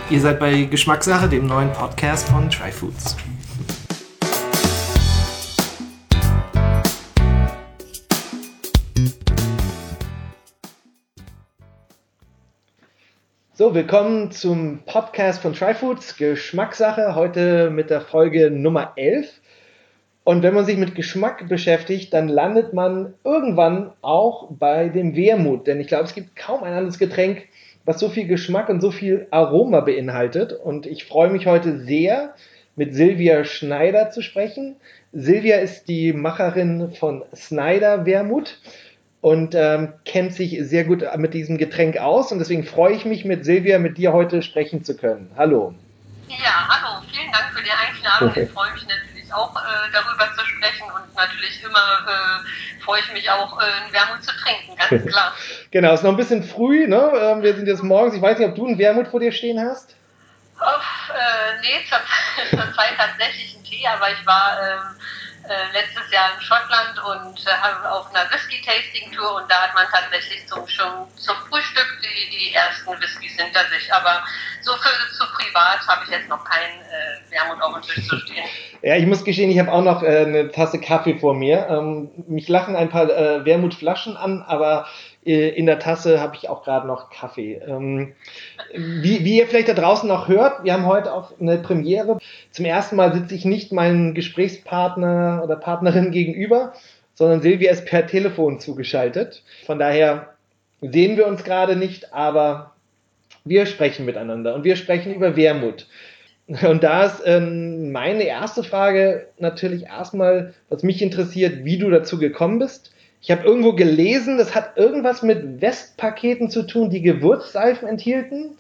Ihr seid bei Geschmackssache, dem neuen Podcast von Tryfoods. So, willkommen zum Podcast von Tryfoods, Geschmackssache, heute mit der Folge Nummer 11. Und wenn man sich mit Geschmack beschäftigt, dann landet man irgendwann auch bei dem Wermut. Denn ich glaube, es gibt kaum ein anderes Getränk, was so viel Geschmack und so viel Aroma beinhaltet. Und ich freue mich heute sehr, mit Silvia Schneider zu sprechen. Silvia ist die Macherin von Snyder Wermut und kennt sich sehr gut mit diesem Getränk aus. Und deswegen freue ich mich, mit Silvia, mit dir heute sprechen zu können. Hallo. Ja, hallo. Vielen Dank für die Einladung. Ich freue mich natürlich auch, darüber zu sprechen. Und natürlich immer freue ich mich auch, einen Wermut zu trinken, ganz klar. Genau, es ist noch ein bisschen früh, ne? Wir sind jetzt morgens. Ich weiß nicht, ob du einen Wermut vor dir stehen hast? Nee, zur Zeit tatsächlich einen Tee, aber ich war letztes Jahr in Schottland und auf einer Whisky-Tasting-Tour und da hat man tatsächlich schon zum Frühstück die ersten Whiskys hinter sich. Aber so zu privat habe ich jetzt noch keinen Wermut auf dem Tisch zu stehen. Ja, ich muss gestehen, ich habe auch noch eine Tasse Kaffee vor mir. Mich lachen ein paar Wermutflaschen an, aber in der Tasse habe ich auch gerade noch Kaffee. Wie ihr vielleicht da draußen noch hört, wir haben heute auch eine Premiere. Zum ersten Mal sitze ich nicht meinem Gesprächspartner oder Partnerin gegenüber, sondern Silvia ist per Telefon zugeschaltet. Von daher sehen wir uns gerade nicht, aber wir sprechen miteinander und wir sprechen über Wermut. Und da ist meine erste Frage natürlich erstmal, was mich interessiert, wie du dazu gekommen bist. Ich habe irgendwo gelesen, das hat irgendwas mit Westpaketen zu tun, die Gewürzseifen enthielten.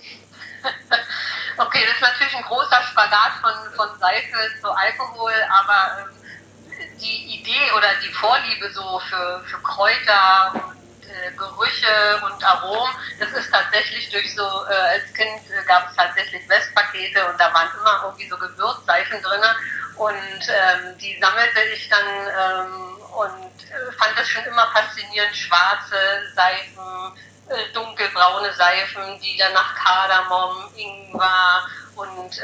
Okay, das ist natürlich ein großer Spagat von Seife zu Alkohol, aber die Idee oder die Vorliebe so für Kräuter und Gerüche und Aromen, das ist tatsächlich durch so, als Kind gab es tatsächlich Westpakete und da waren immer irgendwie so Gewürzseifen drin und die sammelte ich dann und fand das schon immer faszinierend, schwarze Seifen, dunkelbraune Seifen, die dann nach Kardamom, Ingwer und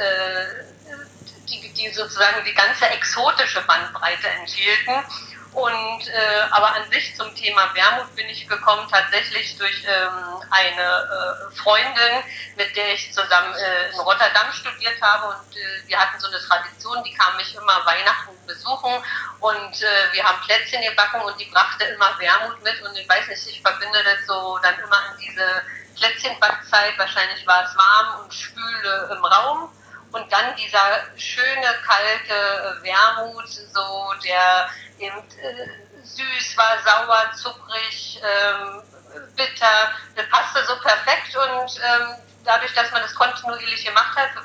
die sozusagen die ganze exotische Bandbreite enthielten. Und aber an sich zum Thema Wermut bin ich gekommen tatsächlich durch eine Freundin, mit der ich zusammen in Rotterdam studiert habe und wir hatten so eine Tradition, die kam mich immer Weihnachten besuchen und wir haben Plätzchen gebacken und die brachte immer Wermut mit und ich weiß nicht, ich verbinde das so dann immer an diese Plätzchenbackzeit, wahrscheinlich war es warm und schwül im Raum. Und dann dieser schöne, kalte Wermut, so der eben süß war, sauer, zuckrig, bitter, das passte so perfekt und dadurch, dass man das kontinuierlich gemacht hat,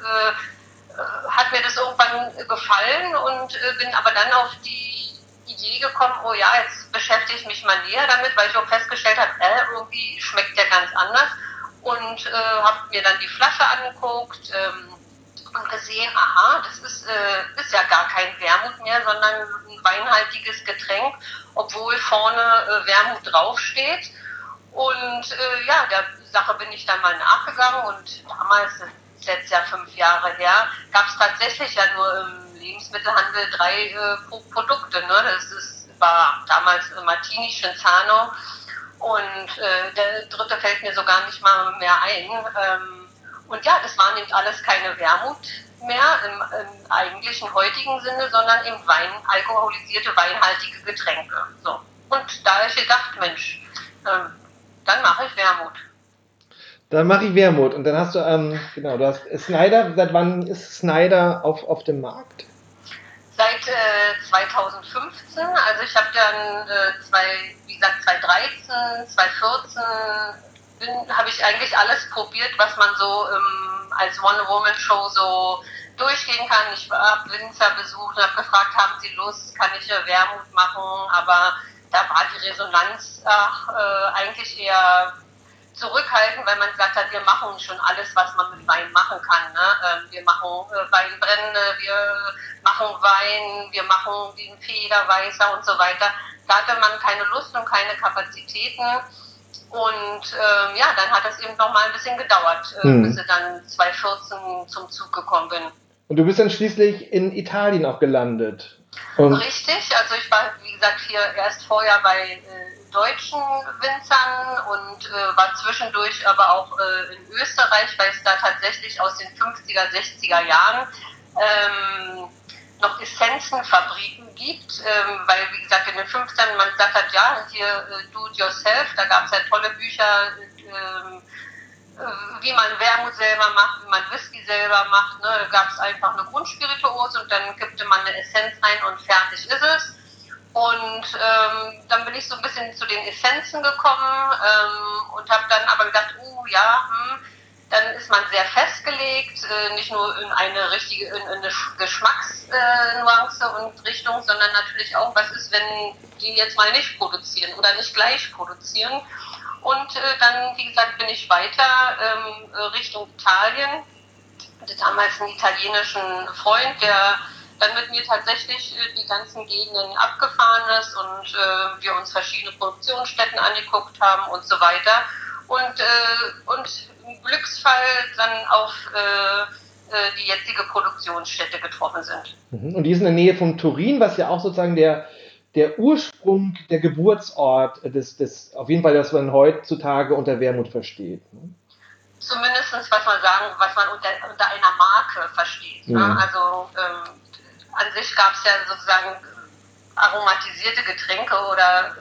hat mir das irgendwann gefallen und bin aber dann auf die Idee gekommen, oh ja, jetzt beschäftige ich mich mal näher damit, weil ich auch festgestellt habe, irgendwie schmeckt der ganz anders und habe mir dann die Flasche angeguckt, und gesehen, aha, das ist ja gar kein Wermut mehr, sondern ein weinhaltiges Getränk, obwohl vorne Wermut draufsteht. Und ja, der Sache bin ich dann mal nachgegangen und damals, das ist jetzt ja 5 Jahre her, gab es tatsächlich ja nur im Lebensmittelhandel 3 Produkte. Ne? War damals Martini, Cinzano und der dritte fällt mir so gar nicht mal mehr ein. Und ja, das waren eben alles keine Wermut mehr im eigentlichen heutigen Sinne, sondern eben alkoholisierte, weinhaltige Getränke. So. Und da habe ich gedacht, Mensch, dann mache ich Wermut. Dann mache ich Wermut. Und dann hast du, genau, du hast Snyder. Seit wann ist Snyder auf dem Markt? Seit 2015. Also ich habe dann 2013, 2014 habe ich eigentlich alles probiert, was man so als One-Woman-Show so durchgehen kann. Ich habe Winzer besucht und habe gefragt, haben Sie Lust, kann ich Wermut machen? Aber da war die Resonanz eigentlich eher zurückhaltend, weil man gesagt hat, wir machen schon alles, was man mit Wein machen kann. Ne? Wir machen Weinbrände, wir machen Wein, wir machen den Federweißer und so weiter. Da hatte man keine Lust und keine Kapazitäten. Und dann hat das eben noch mal ein bisschen gedauert, bis ich dann 2014 zum Zug gekommen bin. Und du bist dann schließlich in Italien auch gelandet. Richtig, also ich war, wie gesagt, hier erst vorher bei deutschen Winzern und war zwischendurch aber auch in Österreich, weil es da tatsächlich aus den 50er, 60er Jahren noch Essenzenfabriken gibt, weil, wie gesagt, in den 50ern man gesagt hat, ja, hier do it yourself, da gab es ja tolle Bücher, wie man Wermut selber macht, wie man Whisky selber macht. Ne? Da gab es einfach eine Grundspirituose und dann kippte man eine Essenz rein und fertig ist es. Und dann bin ich so ein bisschen zu den Essenzen gekommen und habe dann aber gedacht, dann ist man sehr festgelegt, nicht nur in eine richtige, in eine Geschmacksnuance und Richtung, sondern natürlich auch, was ist, wenn die jetzt mal nicht produzieren oder nicht gleich produzieren. Und dann, wie gesagt, bin ich weiter Richtung Italien. Ich hatte damals einen italienischen Freund, der dann mit mir tatsächlich die ganzen Gegenden abgefahren ist und wir uns verschiedene Produktionsstätten angeguckt haben und so weiter. Und im Glücksfall dann auf die jetzige Produktionsstätte getroffen sind. Und die ist in der Nähe von Turin, was ja auch sozusagen der Ursprung, der Geburtsort des auf jeden Fall, das man heutzutage unter Wermut versteht. Zumindest was man unter einer Marke versteht. Mhm. Ne? Also an sich gab es ja sozusagen aromatisierte Getränke oder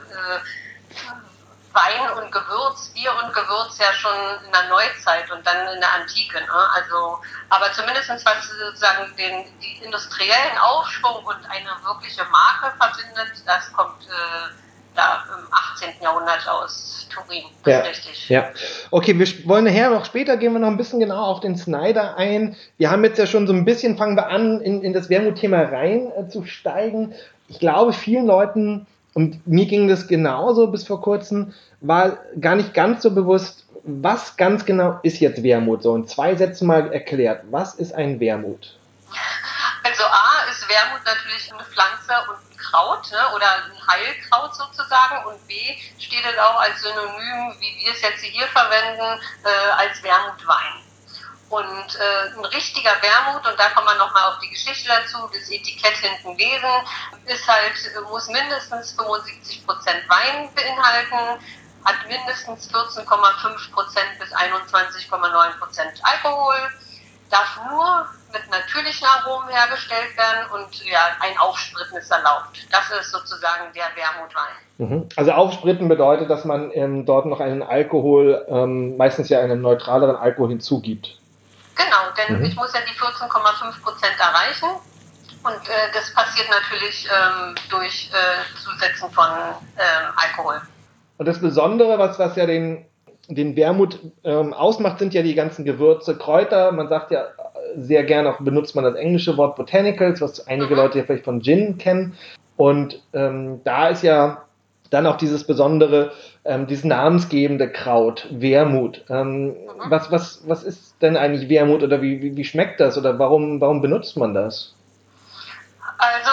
Wein und Gewürz, Bier und Gewürz ja schon in der Neuzeit und dann in der Antike. Ne? Also, aber zumindest was sozusagen die industriellen Aufschwung und eine wirkliche Marke verbindet, das kommt da im 18. Jahrhundert aus Turin. Das ist richtig. Ja. Okay, wir wollen nachher noch später gehen wir noch ein bisschen genau auf den Snyder ein. Wir haben jetzt ja schon so ein bisschen, fangen wir an, in das Wermut-Thema reinzusteigen. Ich glaube, vielen Leuten, und mir ging das genauso bis vor kurzem, war gar nicht ganz so bewusst, was ganz genau ist jetzt Wermut? So in 2 Sätzen mal erklärt. Was ist ein Wermut? Also A ist Wermut natürlich eine Pflanze und ein Kraut, ne, oder ein Heilkraut sozusagen, und B steht es auch als Synonym, wie wir es jetzt hier verwenden, als Wermutwein. Und ein richtiger Wermut, und da kommt man nochmal auf die Geschichte dazu, das Etikett hinten lesen, ist halt, muss mindestens 75% Wein beinhalten, hat mindestens 14,5% bis 21,9% Alkohol, darf nur mit natürlichen Aromen hergestellt werden und ein Aufspritten ist erlaubt. Das ist sozusagen der Wermutwein. Also Aufspritten bedeutet, dass man dort noch einen Alkohol, meistens ja einen neutraleren Alkohol hinzugibt. Genau, denn ich muss ja die 14,5% erreichen und das passiert natürlich durch Zusetzen von Alkohol. Und das Besondere, was ja den Wermut ausmacht, sind ja die ganzen Gewürze, Kräuter. Man sagt ja sehr gerne, auch benutzt man das englische Wort Botanicals, was einige Leute ja vielleicht von Gin kennen. Und da ist ja dann auch dieses besondere, dieses namensgebende Kraut, Wermut. Was ist denn eigentlich Wermut oder wie schmeckt das oder warum benutzt man das? Also,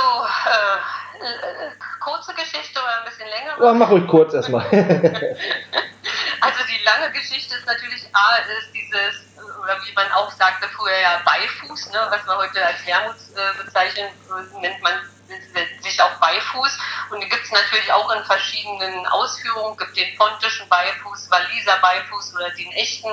kurze Geschichte oder ein bisschen länger? Ja, mach ruhig kurz erstmal. Also die lange Geschichte ist natürlich ist dieses, oder wie man auch sagte früher ja Beifuß, ne, was man heute als Wermut bezeichnet, nennt man sich auch Beifuß. Und die gibt es natürlich auch in verschiedenen Ausführungen. Es gibt den pontischen Beifuß, Waliser Beifuß oder den echten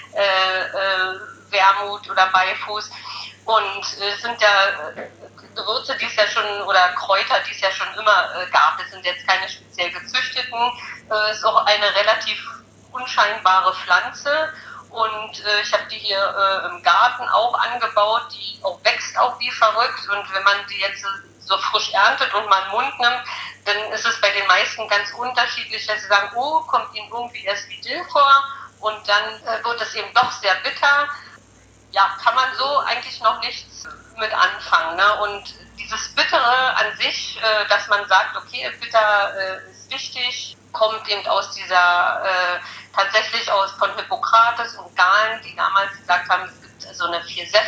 Wermut oder Beifuß. Und es sind ja Gewürze, die es ja schon, oder Kräuter, die es ja schon immer gab. Das sind jetzt keine speziell gezüchteten. Es ist auch eine relativ unscheinbare Pflanze. Und ich habe die hier im Garten auch angebaut. Die auch wächst auch wie verrückt. Und wenn man die jetzt so frisch erntet und mal in den Mund nimmt, dann ist es bei den meisten ganz unterschiedlich, dass sie sagen, oh, kommt ihnen irgendwie erst wie Dill vor. Und dann wird es eben doch sehr bitter. Ja, kann man so eigentlich noch nichts mit anfangen. Ne? Und dieses Bittere an sich, dass man sagt, okay, bitter ist wichtig, kommt eben aus dieser, tatsächlich von Hippokrates und Galen, die damals gesagt haben, es gibt so eine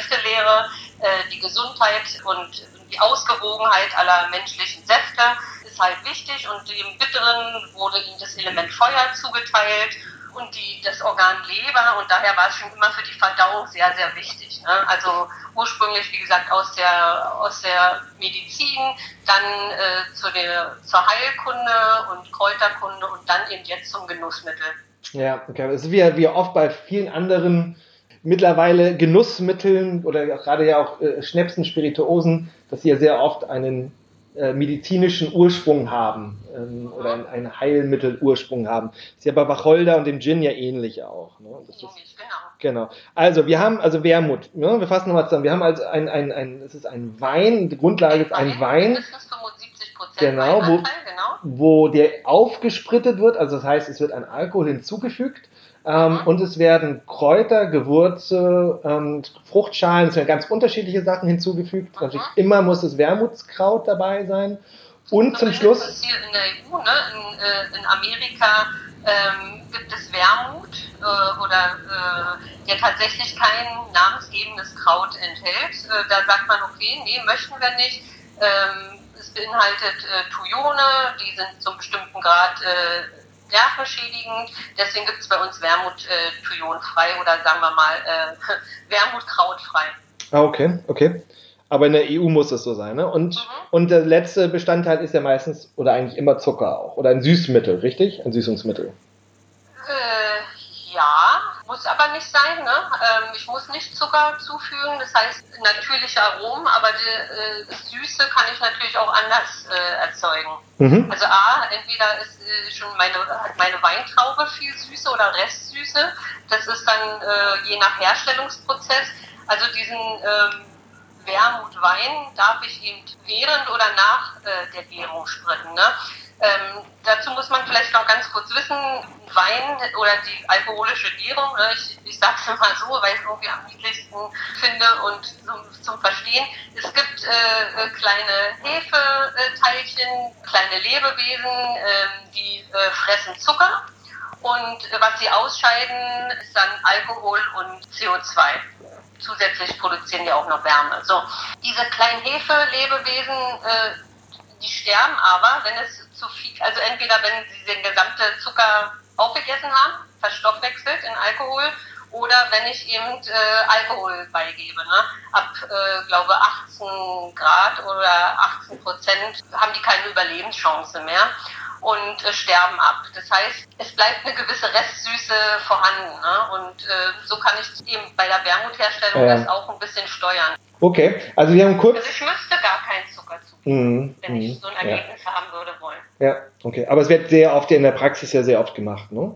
4-Säfte-Lehre, die Gesundheit und die Ausgewogenheit aller menschlichen Säfte ist halt wichtig und dem Bitteren wurde ihm das Element Feuer zugeteilt und das Organ Leber und daher war es schon immer für die Verdauung sehr, sehr wichtig. Ne? Also ursprünglich, wie gesagt, aus der Medizin, dann zur Heilkunde und Kräuterkunde und dann eben jetzt zum Genussmittel. Ja, okay. Es ist wie oft bei vielen anderen mittlerweile Genussmitteln oder gerade ja auch Schnäpsen, Spirituosen, dass sie ja sehr oft einen medizinischen Ursprung haben oder einen Heilmittelursprung haben. Ist ja bei Wacholder und dem Gin ja ähnlich auch. Ne? Genau. Also wir haben Wermut. Ne? Wir fassen nochmal zusammen. Wir haben also es ist ein Wein. Die Grundlage ist ein Wein. Mindestens 75% Genau, wo der aufgesprittet wird. Also das heißt, es wird ein Alkohol hinzugefügt. Und es werden Kräuter, Gewürze, Fruchtschalen, es werden ganz unterschiedliche Sachen hinzugefügt. Natürlich immer muss das Wermutskraut dabei sein. Und zum Schluss... Das ist hier in der EU, ne? In Amerika gibt es Wermut der tatsächlich kein namensgebendes Kraut enthält. Da sagt man, okay, nee, möchten wir nicht. Es beinhaltet Thuone, die sind zum bestimmten Grad nervenschädigend. Deswegen gibt es bei uns Wermut Thuonfrei oder sagen wir mal Wermutkrautfrei. Okay. Aber in der EU muss es so sein, ne? Und der letzte Bestandteil ist ja meistens oder eigentlich immer Zucker auch. Oder ein Süßmittel, richtig? Ein Süßungsmittel. Ja, muss aber nicht sein, ne? Ich muss nicht Zucker zufügen, das heißt natürliche Aromen, aber das Süße kann ich natürlich auch anders erzeugen. Also entweder ist schon meine Weintraube viel Süße oder Restsüße, das ist dann je nach Herstellungsprozess, also diesen Wermutwein darf ich eben während oder nach der Gärung spritzen, ne? Dazu muss man vielleicht noch ganz kurz wissen, Wein oder die alkoholische Gärung, ne, ich sage es mal so, weil ich es irgendwie am niedlichsten finde und zum Verstehen, es gibt kleine Hefeteilchen, kleine Lebewesen, die fressen Zucker und was sie ausscheiden, ist dann Alkohol und CO2. Zusätzlich produzieren die auch noch Wärme. So, diese kleinen Hefe-Lebewesen, die sterben aber, wenn es zu viel, also entweder wenn sie den gesamten Zucker aufgegessen haben, verstoffwechselt in Alkohol, oder wenn ich eben Alkohol beigebe. Ne? Ab, glaube 18 Grad oder 18% haben die keine Überlebenschance mehr und sterben ab. Das heißt, es bleibt eine gewisse Restsüße vorhanden. Ne? Und so kann ich eben bei der Wermutherstellung das auch ein bisschen steuern. Okay, also wir haben kurz... Also ich müsste gar keinen Zucker zufügen, wenn ich so ein Ergebnis haben würde wollen. Ja, okay. Aber es wird sehr oft in der Praxis ja sehr oft gemacht, ne?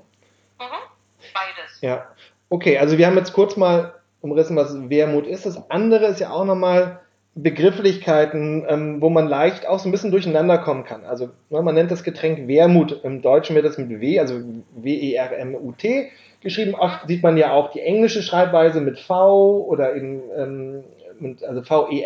Beides. Ja. Okay, also wir haben jetzt kurz mal umrissen, was Wermut ist. Das andere ist ja auch nochmal Begrifflichkeiten, wo man leicht auch so ein bisschen durcheinander kommen kann. Also man nennt das Getränk Wermut. Im Deutschen wird das mit W, also W-E-R-M-U-T geschrieben. Oft sieht man ja auch die englische Schreibweise mit V oder eben also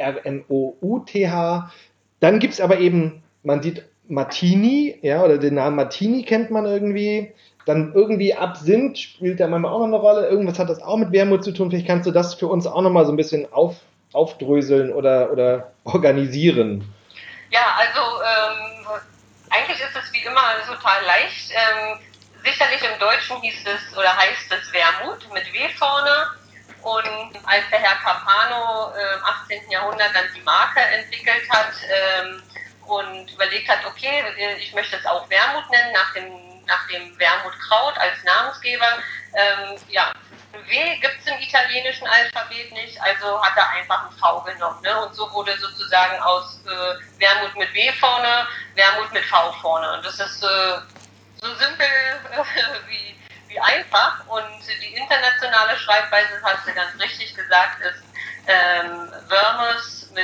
V-E-R-M-O-U-T-H. Dann gibt es aber eben, man sieht Martini, ja, oder den Namen Martini kennt man irgendwie. Dann irgendwie Absinth spielt da manchmal auch noch eine Rolle. Irgendwas hat das auch mit Wermut zu tun. Vielleicht kannst du das für uns auch nochmal so ein bisschen aufdröseln oder organisieren. Ja, also eigentlich ist es wie immer total leicht. Sicherlich im Deutschen heißt es Wermut mit W vorne. Und als der Herr Capano im 18. Jahrhundert dann die Marke entwickelt hat und überlegt hat, okay, ich möchte es auch Wermut nennen, nach dem Wermutkraut als Namensgeber. W gibt es im italienischen Alphabet nicht, also hat er einfach ein V genommen. Ne? Und so wurde sozusagen aus Wermut mit W vorne, Wermut mit V vorne. Und das ist so simpel wie einfach. Und die internationale Schreibweise, das hast du ganz richtig gesagt, ist Vermouth mit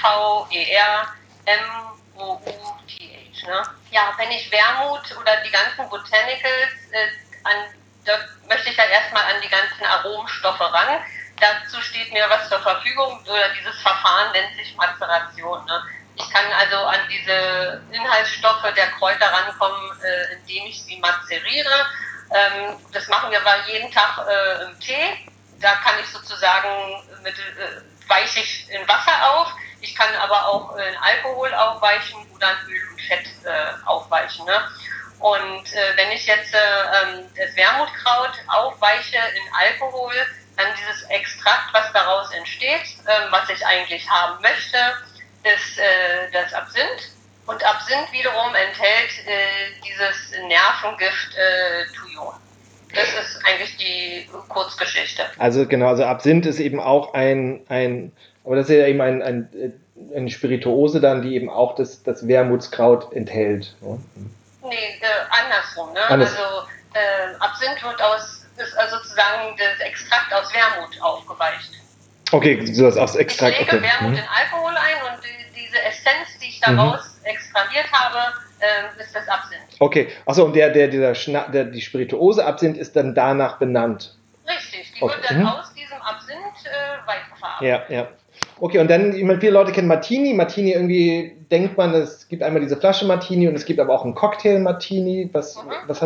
V-E-R-M-O-U-T-H. Ne? Ja, wenn ich Wermut oder die ganzen Botanicals, da möchte ich ja erstmal an die ganzen Aromstoffe ran. Dazu steht mir was zur Verfügung, oder dieses Verfahren nennt sich Mazeration. Ne? Ich kann also an diese Inhaltsstoffe der Kräuter rankommen, indem ich sie mazeriere. Das machen wir aber jeden Tag im Tee. Da kann ich sozusagen weiche ich in Wasser auf. Ich kann aber auch in Alkohol aufweichen oder in Öl und Fett aufweichen. Ne? Und wenn ich jetzt das Wermutkraut aufweiche in Alkohol, dann dieses Extrakt, was daraus entsteht, was ich eigentlich haben möchte, ist das Absinth. Und Absinth wiederum enthält dieses Nervengift Thujon. Das ist eigentlich die Kurzgeschichte. Also genau, also Absinth ist eben auch aber das ist ja eben eine Spirituose dann, die eben auch das Wermutskraut enthält. Ne? Nee, andersrum. Ne? Also Absinth ist also sozusagen das Extrakt aus Wermut aufgeweicht. Okay, so das aus Extrakt. Ich lege Wermut in Alkohol ein und diese Essenz, die ich daraus extrahiert habe, ist das Absinth. Okay, achso, und die Spirituose Absinth ist dann danach benannt. Richtig, die wird dann aus diesem Absinth weiterverarbeitet. Ja. Okay, und dann, ich meine, viele Leute kennen Martini. Martini irgendwie denkt man, es gibt einmal diese Flasche Martini und es gibt aber auch einen Cocktail Martini. Was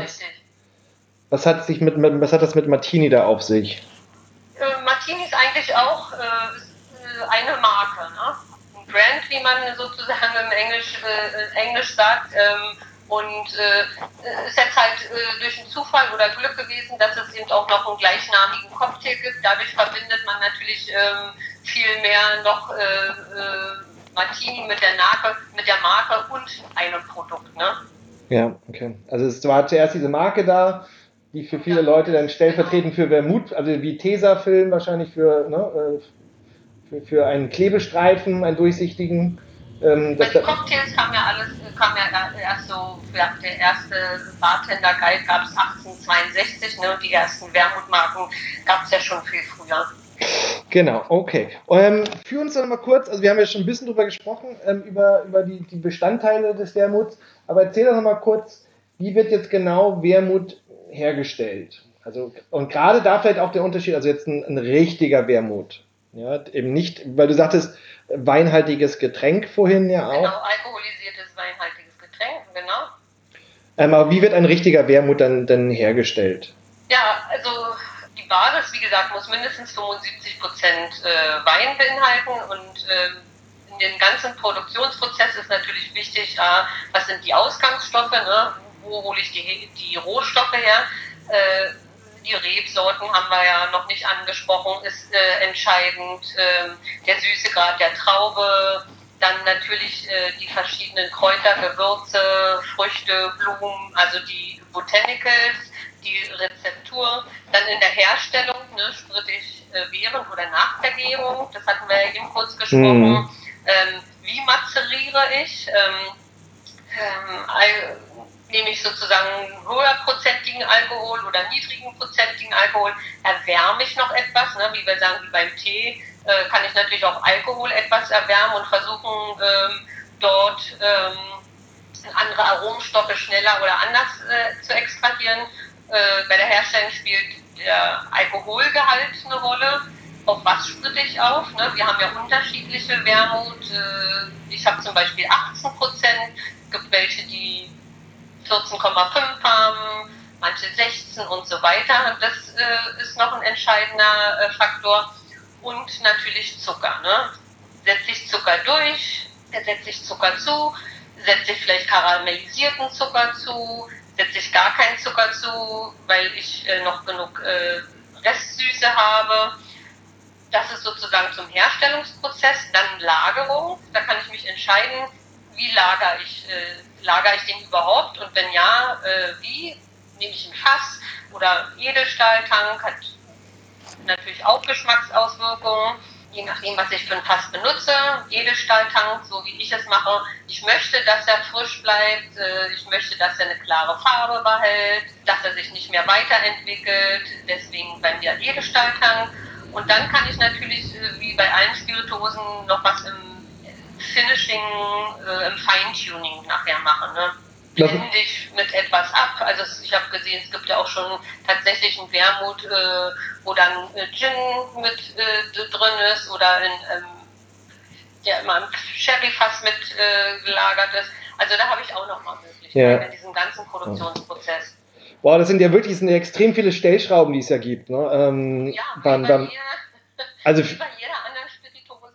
hat das mit Martini da auf sich? Martini ist eigentlich auch eine Marke, ne? Ein Brand, wie man sozusagen im Englisch sagt. Und ist jetzt halt durch einen Zufall oder Glück gewesen, dass es eben auch noch einen gleichnamigen Cocktail gibt. Dadurch verbindet man natürlich viel mehr noch Martini mit der Marke und einem Produkt. Ne? Ja, okay. Also es war zuerst diese Marke da, die für viele Leute dann stellvertretend für Wermut, also wie Tesafilm wahrscheinlich für einen Klebestreifen, einen durchsichtigen. Bei den Cocktails kam ja erst so, der erste Bartender-Guide gab es 1862, ne, und die ersten Wermutmarken gab es ja schon viel früher. Genau, okay. Führ uns doch mal kurz, also wir haben ja schon ein bisschen drüber gesprochen, über die Bestandteile des Wermuts, aber erzähl doch noch mal kurz, wie wird jetzt genau Wermut hergestellt? Also, und gerade da vielleicht auch der Unterschied, also jetzt ein richtiger Wermut. Ja, eben nicht, weil du sagtest, weinhaltiges Getränk vorhin ja auch. Genau, alkoholisiertes weinhaltiges Getränk, genau. Aber wie wird ein richtiger Wermut dann hergestellt? Ja, also die Basis, wie gesagt, muss mindestens 75% Wein beinhalten und in dem ganzen Produktionsprozess ist natürlich wichtig, was sind die Ausgangsstoffe, ne? Wo hole ich die Rohstoffe her? Die Rebsorten haben wir ja noch nicht angesprochen, ist entscheidend, der Süßegrad der Traube, dann natürlich die verschiedenen Kräuter, Gewürze, Früchte, Blumen, also die Botanicals, die Rezeptur, dann in der Herstellung, ne, spritte ich während oder nach der Gärung, das hatten wir ja eben kurz gesprochen, wie mazeriere ich, nehme ich sozusagen höherprozentigen Alkohol oder niedrigenprozentigen Alkohol, erwärme ich noch etwas, ne, wie wir sagen, wie beim Tee, kann ich natürlich auch Alkohol etwas erwärmen und versuchen, dort andere Aromenstoffe schneller oder anders zu extrahieren. Bei der Herstellung spielt der Alkoholgehalt eine Rolle. Auf was spritte ich auf? Ne? Wir haben ja unterschiedliche Wermut. Ich habe zum Beispiel 18%, es gibt welche, die 14,5 haben, manche 16 und so weiter. Das ist noch ein entscheidender Faktor. Und natürlich Zucker. Ne? Setze ich Zucker durch, setze ich Zucker zu, setze ich vielleicht karamellisierten Zucker zu, setze ich gar keinen Zucker zu, weil ich noch genug Restsüße habe. Das ist sozusagen zum Herstellungsprozess. Dann Lagerung, da kann ich mich entscheiden, wie lagere ich den überhaupt und wenn ja, wie? Nehme ich ein Fass oder Edelstahltank, hat natürlich auch Geschmacksauswirkungen, je nachdem, was ich für ein Fass benutze. Edelstahltank, so wie ich es mache, ich möchte, dass er frisch bleibt, ich möchte, dass er eine klare Farbe behält, dass er sich nicht mehr weiterentwickelt, deswegen bei mir Edelstahltank. Und dann kann ich natürlich, wie bei allen Spirituosen, noch was im Finishing, im Feintuning nachher machen. Ne? Blende ich mit etwas ab. Also ich habe gesehen, es gibt ja auch schon tatsächlich einen Wermut, wo dann Gin mit drin ist oder der immer im Sherryfass mit gelagert ist. Also da habe ich auch nochmal Möglichkeiten in diesem ganzen Produktionsprozess. Boah, das sind ja extrem viele Stellschrauben, die es ja gibt. Ne? Ja, wie bei jeder anderen Spirituose aus.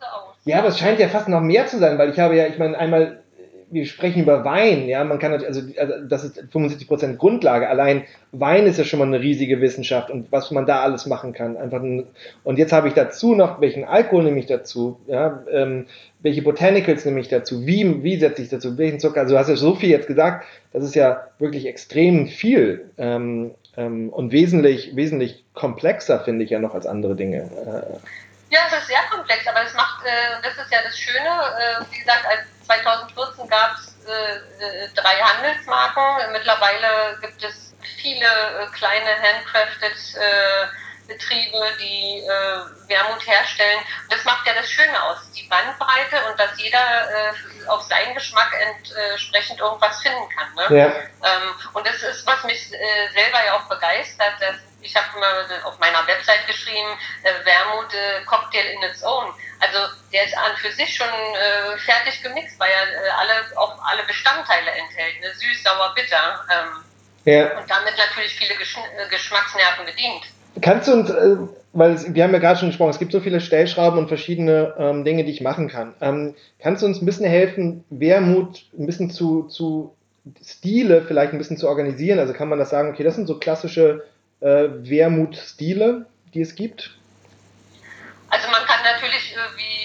Ja, aber es scheint ja fast noch mehr zu sein, weil ich meine, einmal, wir sprechen über Wein, ja, man kann natürlich, also das ist 75% Grundlage. Allein Wein ist ja schon mal eine riesige Wissenschaft und was man da alles machen kann. Und jetzt habe ich dazu noch, welchen Alkohol nehme ich dazu, ja, welche Botanicals nehme ich dazu, wie setze ich dazu, welchen Zucker, also du hast ja so viel jetzt gesagt, das ist ja wirklich extrem viel und wesentlich komplexer, finde ich ja noch als andere Dinge. Ja, es ist sehr komplex, aber das ist ja das Schöne, wie gesagt, 2014 gab es 3 Handelsmarken, mittlerweile gibt es viele kleine handcrafted Betriebe, die Wermut herstellen. Das macht ja das Schöne aus, die Bandbreite und dass jeder auf seinen Geschmack entsprechend irgendwas finden kann. Ne? Ja. Und das ist, was mich selber ja auch begeistert, dass ich habe mal auf meiner Website geschrieben, Wermut Cocktail in its own. Also der ist an für sich schon fertig gemixt, weil er auch alle Bestandteile enthält, ne? Süß, sauer, bitter. Ja. Und damit natürlich viele Geschmacksnerven bedient. Kannst du uns, weil wir haben ja gerade schon gesprochen, es gibt so viele Stellschrauben und verschiedene Dinge, die ich machen kann. Kannst du uns ein bisschen helfen, Wermut ein bisschen zu Stile vielleicht ein bisschen zu organisieren? Also kann man das sagen, okay, das sind so klassische Wermut-Stile, die es gibt? Also man kann natürlich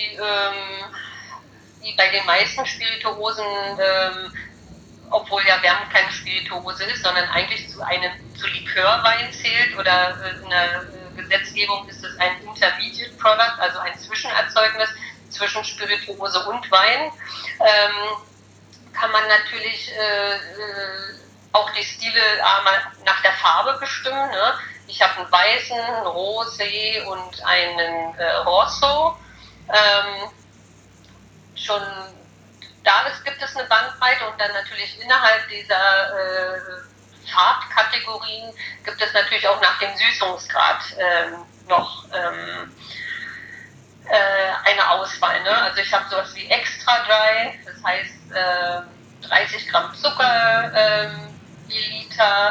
wie bei den meisten Spirituosen, obwohl ja Wermut keine Spirituose ist, sondern eigentlich zu Likörwein zählt oder in der Gesetzgebung ist es ein Intermediate Product, also ein Zwischenerzeugnis zwischen Spirituose und Wein. Kann man natürlich auch die Stile nach der Farbe bestimmen. Ne? Ich habe einen weißen, einen Rosé und einen Rosso. Schon da gibt es eine Bandbreite und dann natürlich innerhalb dieser Farbkategorien gibt es natürlich auch nach dem Süßungsgrad noch eine Auswahl. Ne? Also ich habe sowas wie Extra Dry, das heißt 30 Gramm Zucker je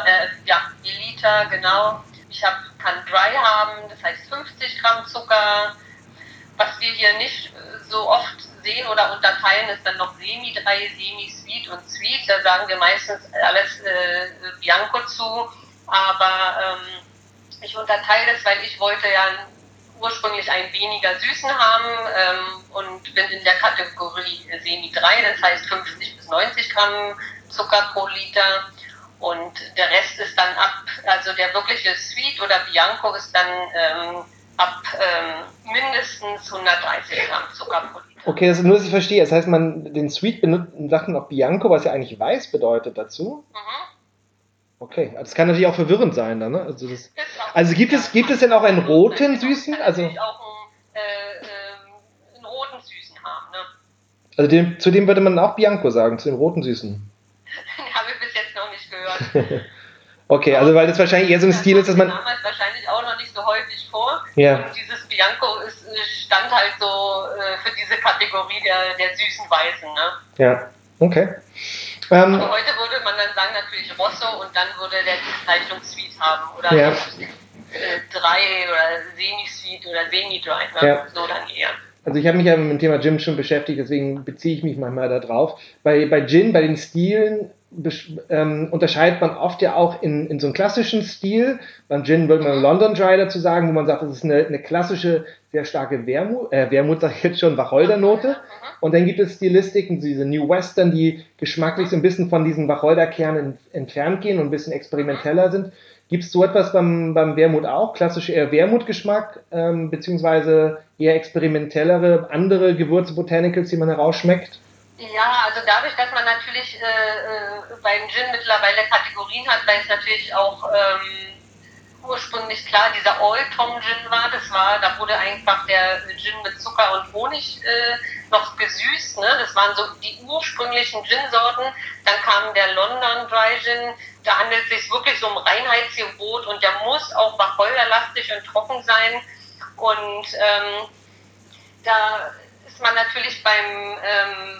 Liter, genau. Ich kann Dry haben, das heißt 50 Gramm Zucker. Was wir hier nicht so oft sehen oder unterteilen, ist dann noch Semi-Dry, Semi-Sweet und Sweet. Da sagen wir meistens alles Bianco zu. Aber ich unterteile das, weil ich wollte ja ursprünglich einen weniger süßen haben und bin in der Kategorie Semi-Dry, das heißt 50 bis 90 Gramm Zucker pro Liter. Und der Rest ist dann also der wirkliche Sweet oder Bianco ist dann ab mindestens 130 Gramm Zucker pro Liter. Okay, das ist nur, dass ich verstehe. Das heißt, den Sweet sagt man auch Bianco, was ja eigentlich weiß bedeutet dazu. Okay, das kann natürlich auch verwirrend sein dann, ne? Also gibt es denn auch einen roten Süßen? Kann natürlich auch einen roten Süßen haben, ne? Also zu dem würde man auch Bianco sagen, zu dem roten Süßen. Habe ich bis jetzt noch nicht gehört. Okay, also weil das wahrscheinlich eher so ein Stil ist, dass man... damals wahrscheinlich auch noch nicht so häufig vor. Ja. Und dieses Bianco stand halt so für diese Kategorie der süßen Weißen, ne? Ja, okay. Aber heute würde man dann sagen natürlich Rosso und dann würde der die Bezeichnung Sweet haben. Oder ja. Dry oder Semi-Sweet oder Semi-Dry, ne? Ja. So dann eher. Also ich habe mich ja mit dem Thema Gin schon beschäftigt, deswegen beziehe ich mich manchmal da drauf. Bei Gin, bei den Stilen unterscheidet man oft ja auch in so einem klassischen Stil. Beim Gin würde man London Dry dazu sagen, wo man sagt, das ist eine klassische, sehr starke Wermut sage ich jetzt schon, Wacholdernote. Und dann gibt es Stilistiken, diese New Western, die geschmacklich so ein bisschen von diesen Wacholderkernen entfernt gehen und ein bisschen experimenteller sind. Gibt es so etwas beim Wermut auch? Klassisch eher Wermutgeschmack, beziehungsweise eher experimentellere, andere Gewürze, Botanicals, die man herausschmeckt? Ja, also dadurch, dass man natürlich beim Gin mittlerweile Kategorien hat, weil es natürlich auch ursprünglich klar dieser Old Tom Gin war, da wurde einfach der Gin mit Zucker und Honig noch gesüßt, ne? Das waren so die ursprünglichen Gin-Sorten. Dann kam der London Dry Gin, da handelt es sich wirklich so um Reinheitsgebot und der muss auch wacholderlastig und trocken sein. Und da ist man natürlich bei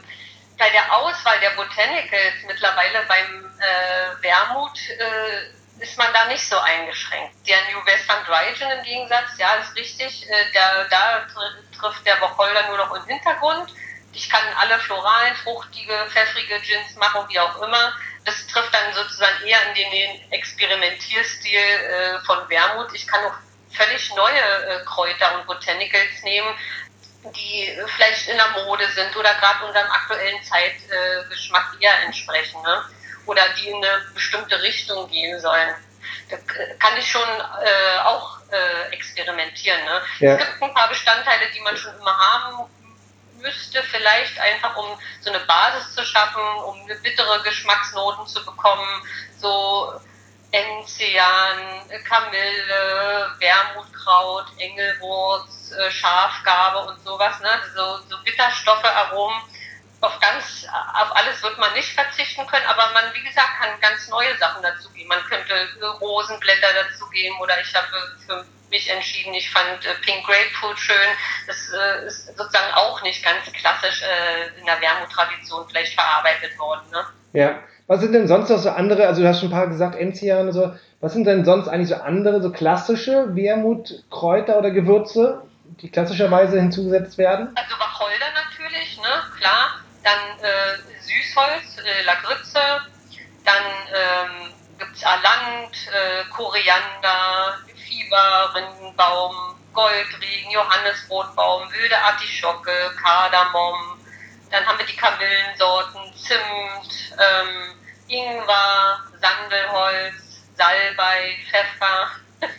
der Auswahl der Botanicals mittlerweile beim Wermut ist man da nicht so eingeschränkt. Der New Western Dry Gin im Gegensatz, ja, ist richtig, da trifft der Wacholder nur noch im Hintergrund. Ich kann alle floralen, fruchtige, pfeffrige Gins machen, wie auch immer. Das trifft dann sozusagen eher in den Experimentierstil von Wermut. Ich kann auch völlig neue Kräuter und Botanicals nehmen, die vielleicht in der Mode sind oder gerade unserem aktuellen Zeitgeschmack eher entsprechen, ne? Oder die in eine bestimmte Richtung gehen sollen. Da kann ich schon auch experimentieren. Ne? Ja. Es gibt ein paar Bestandteile, die man schon immer haben müsste, vielleicht einfach um so eine Basis zu schaffen, um bittere Geschmacksnoten zu bekommen, so Enzian, Kamille, Wermutkraut, Engelwurz, Schafgarbe und sowas, ne? So Bitterstoffe, Aromen. Auf alles wird man nicht verzichten können, aber man, wie gesagt, kann ganz neue Sachen dazugeben. Man könnte Rosenblätter dazugeben oder ich habe für mich entschieden, ich fand Pink Grapefruit schön. Das ist sozusagen auch nicht ganz klassisch in der Wermut-Tradition vielleicht verarbeitet worden. Ne? Ja. Was sind denn sonst noch so andere, also du hast schon ein paar gesagt, Enzian und so, was sind denn sonst eigentlich so andere, so klassische Wermutkräuter oder Gewürze, die klassischerweise hinzugesetzt werden? Also Wacholder natürlich, ne, klar. Dann Süßholz, Lakritze, dann gibt's Alant, Koriander, Fieber, Rindenbaum, Goldregen, Johannisbrotbaum, wilde Artischocke, Kardamom. Dann haben wir die Kamillensorten, Zimt, Ingwer, Sandelholz, Salbei, Pfeffer.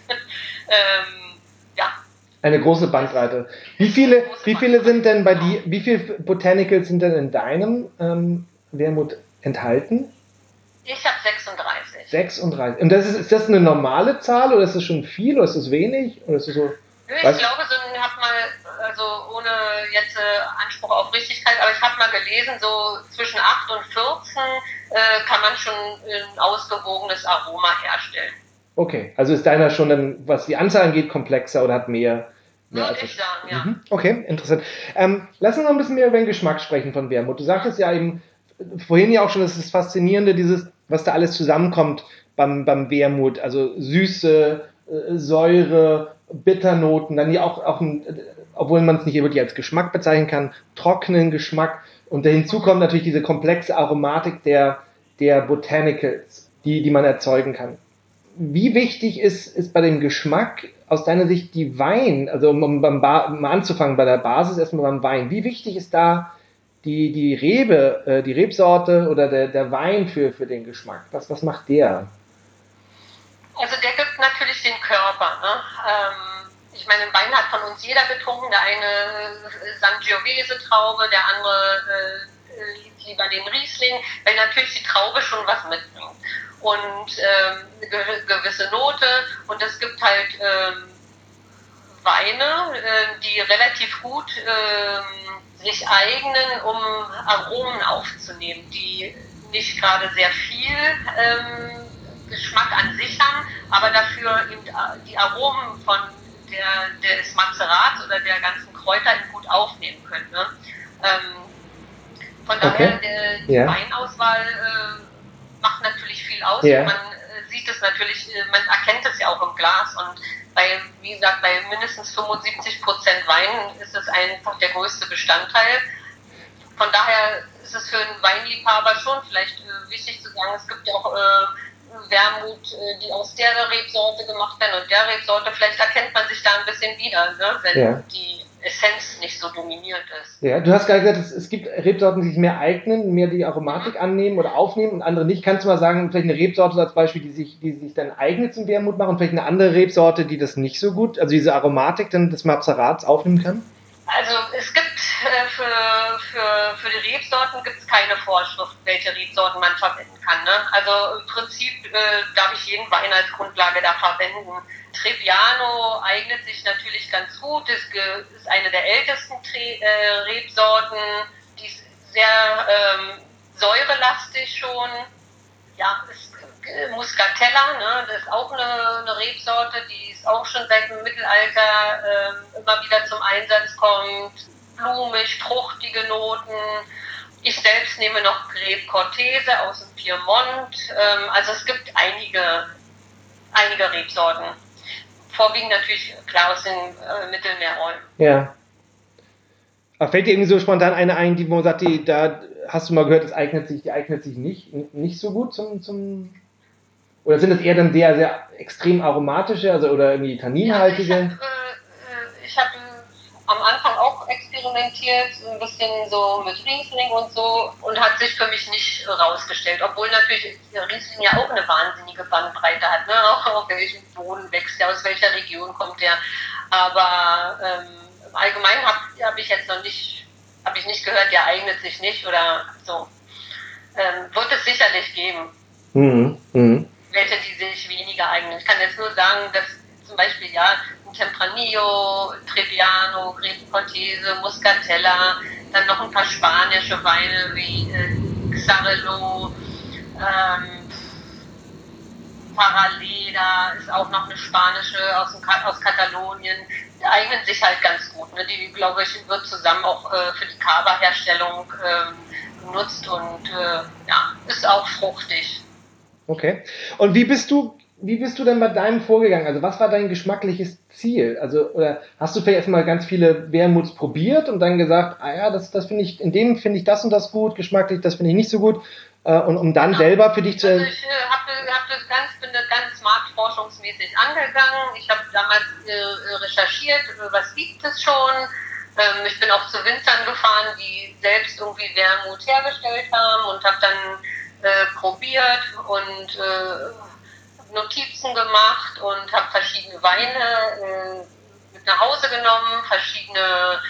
Ja. Eine große Bandbreite. Wie viele sind denn wie viele Botanicals sind denn in deinem Wermut enthalten? Ich habe 36. 36. Und ist das eine normale Zahl oder ist das schon viel oder ist das wenig? Oder ist das so, ich glaube, ich habe mal, also ohne jetzt Anspruch auf Richtigkeit, aber ich habe mal gelesen, so zwischen 8 und 14 kann man schon ein ausgewogenes Aroma herstellen. Okay, also ist deiner schon dann, was die Anzahl angeht, komplexer oder hat mehr würde ich sagen, ja. Okay, interessant. Lass uns noch ein bisschen mehr über den Geschmack sprechen von Wermut. Du sagtest ja eben vorhin ja auch schon, das ist das Faszinierende, was da alles zusammenkommt beim Wermut. Also Süße, Säure, Bitternoten, dann ja auch obwohl man es nicht wirklich als Geschmack bezeichnen kann, trockenen Geschmack. Und hinzu kommt natürlich diese komplexe Aromatik der Botanicals, die man erzeugen kann. Wie wichtig ist bei dem Geschmack aus deiner Sicht die Wein, also um mal anzufangen bei der Basis erstmal beim Wein, wie wichtig ist da die Rebsorte oder der Wein für den Geschmack? Was macht der? Also der gibt natürlich den Körper. Ne? Ich meine, den Wein hat von uns jeder getrunken. Der eine Sangiovese-Traube, der andere lieber den Riesling, weil natürlich die Traube schon was mitbringt. Und eine gewisse Note. Und es gibt halt Weine, die relativ gut sich eignen, um Aromen aufzunehmen, die nicht gerade sehr viel Geschmack an sich haben, aber dafür eben die Aromen des Mazerats oder der ganzen Kräuter gut aufnehmen können. Ne? Von daher, die Weinauswahl macht natürlich viel aus. Yeah. Man sieht es natürlich, man erkennt es ja auch im Glas und wie gesagt, bei mindestens 75% Wein ist es einfach der größte Bestandteil. Von daher ist es für einen Weinliebhaber schon vielleicht wichtig zu sagen, es gibt ja auch Wermut, die aus der Rebsorte gemacht werden und der Rebsorte, vielleicht erkennt man sich da ein bisschen wieder, ne, wenn die Essenz nicht so dominiert ist. Ja, du hast gerade gesagt, es gibt Rebsorten, die sich mehr eignen, mehr die Aromatik annehmen oder aufnehmen und andere nicht. Kannst du mal sagen, vielleicht eine Rebsorte als Beispiel, die sich dann eignet zum Wermut machen und vielleicht eine andere Rebsorte, die das nicht so gut, also diese Aromatik dann des Mazerats aufnehmen kann? Also es gibt für die Rebsorten gibt es keine Vorschrift, welche Rebsorten man verwenden kann. Ne? Also im Prinzip darf ich jeden Wein als Grundlage da verwenden. Trebbiano eignet sich natürlich ganz gut. Das ist eine der ältesten Rebsorten. Die ist sehr säurelastig schon. Ja, Muscatella, ne, das ist auch eine Rebsorte, die ist auch schon seit dem Mittelalter immer wieder zum Einsatz kommt. Blumig, fruchtige Noten. Ich selbst nehme noch Grebe Cortese aus dem Piemont. Also es gibt einige einige Rebsorten. Vorwiegend natürlich klar aus den Mittelmeerräumen. Ja. Aber fällt dir irgendwie so spontan eine ein, wo man sagt, da hast du mal gehört, die eignet sich nicht so gut zum oder sind es eher dann sehr, sehr extrem aromatische, also oder irgendwie tanninhaltige? Ich hab am Anfang auch experimentiert, ein bisschen so mit Riesling und so, und hat sich für mich nicht rausgestellt, obwohl natürlich Riesling ja auch eine wahnsinnige Bandbreite hat, ne? Auch auf welchem Boden wächst der, aus welcher Region kommt der, aber im Allgemeinen habe ich jetzt noch nicht, habe ich nicht gehört, der eignet sich nicht oder so. Wird es sicherlich geben. Welche, die sich weniger eignen. Ich kann jetzt nur sagen, dass zum Beispiel ein Tempranillo, Trebbiano, Grapefruit Cortese, Muscatella, dann noch ein paar spanische Weine wie Xarel-lo, Paraleda ist auch noch eine spanische aus Katalonien. Die eignen sich halt ganz gut. Ne? Die, glaube ich, wird zusammen auch für die Cava-Herstellung genutzt und ist auch fruchtig. Okay. Und wie bist du denn bei deinem vorgegangen? Also was war dein geschmackliches Ziel? Also, oder hast du vielleicht erstmal ganz viele Wermuts probiert und dann gesagt, das finde ich, in dem finde ich das und das gut, geschmacklich, das finde ich nicht so gut. Und um dann selber für dich zu. Also ich bin das ganz marktforschungsmäßig angegangen. Ich habe damals recherchiert, was gibt es schon. Ich bin auch zu Winzern gefahren, die selbst irgendwie Wermut hergestellt haben, und habe dann probiert und Notizen gemacht und habe verschiedene Weine mit nach Hause genommen, verschiedene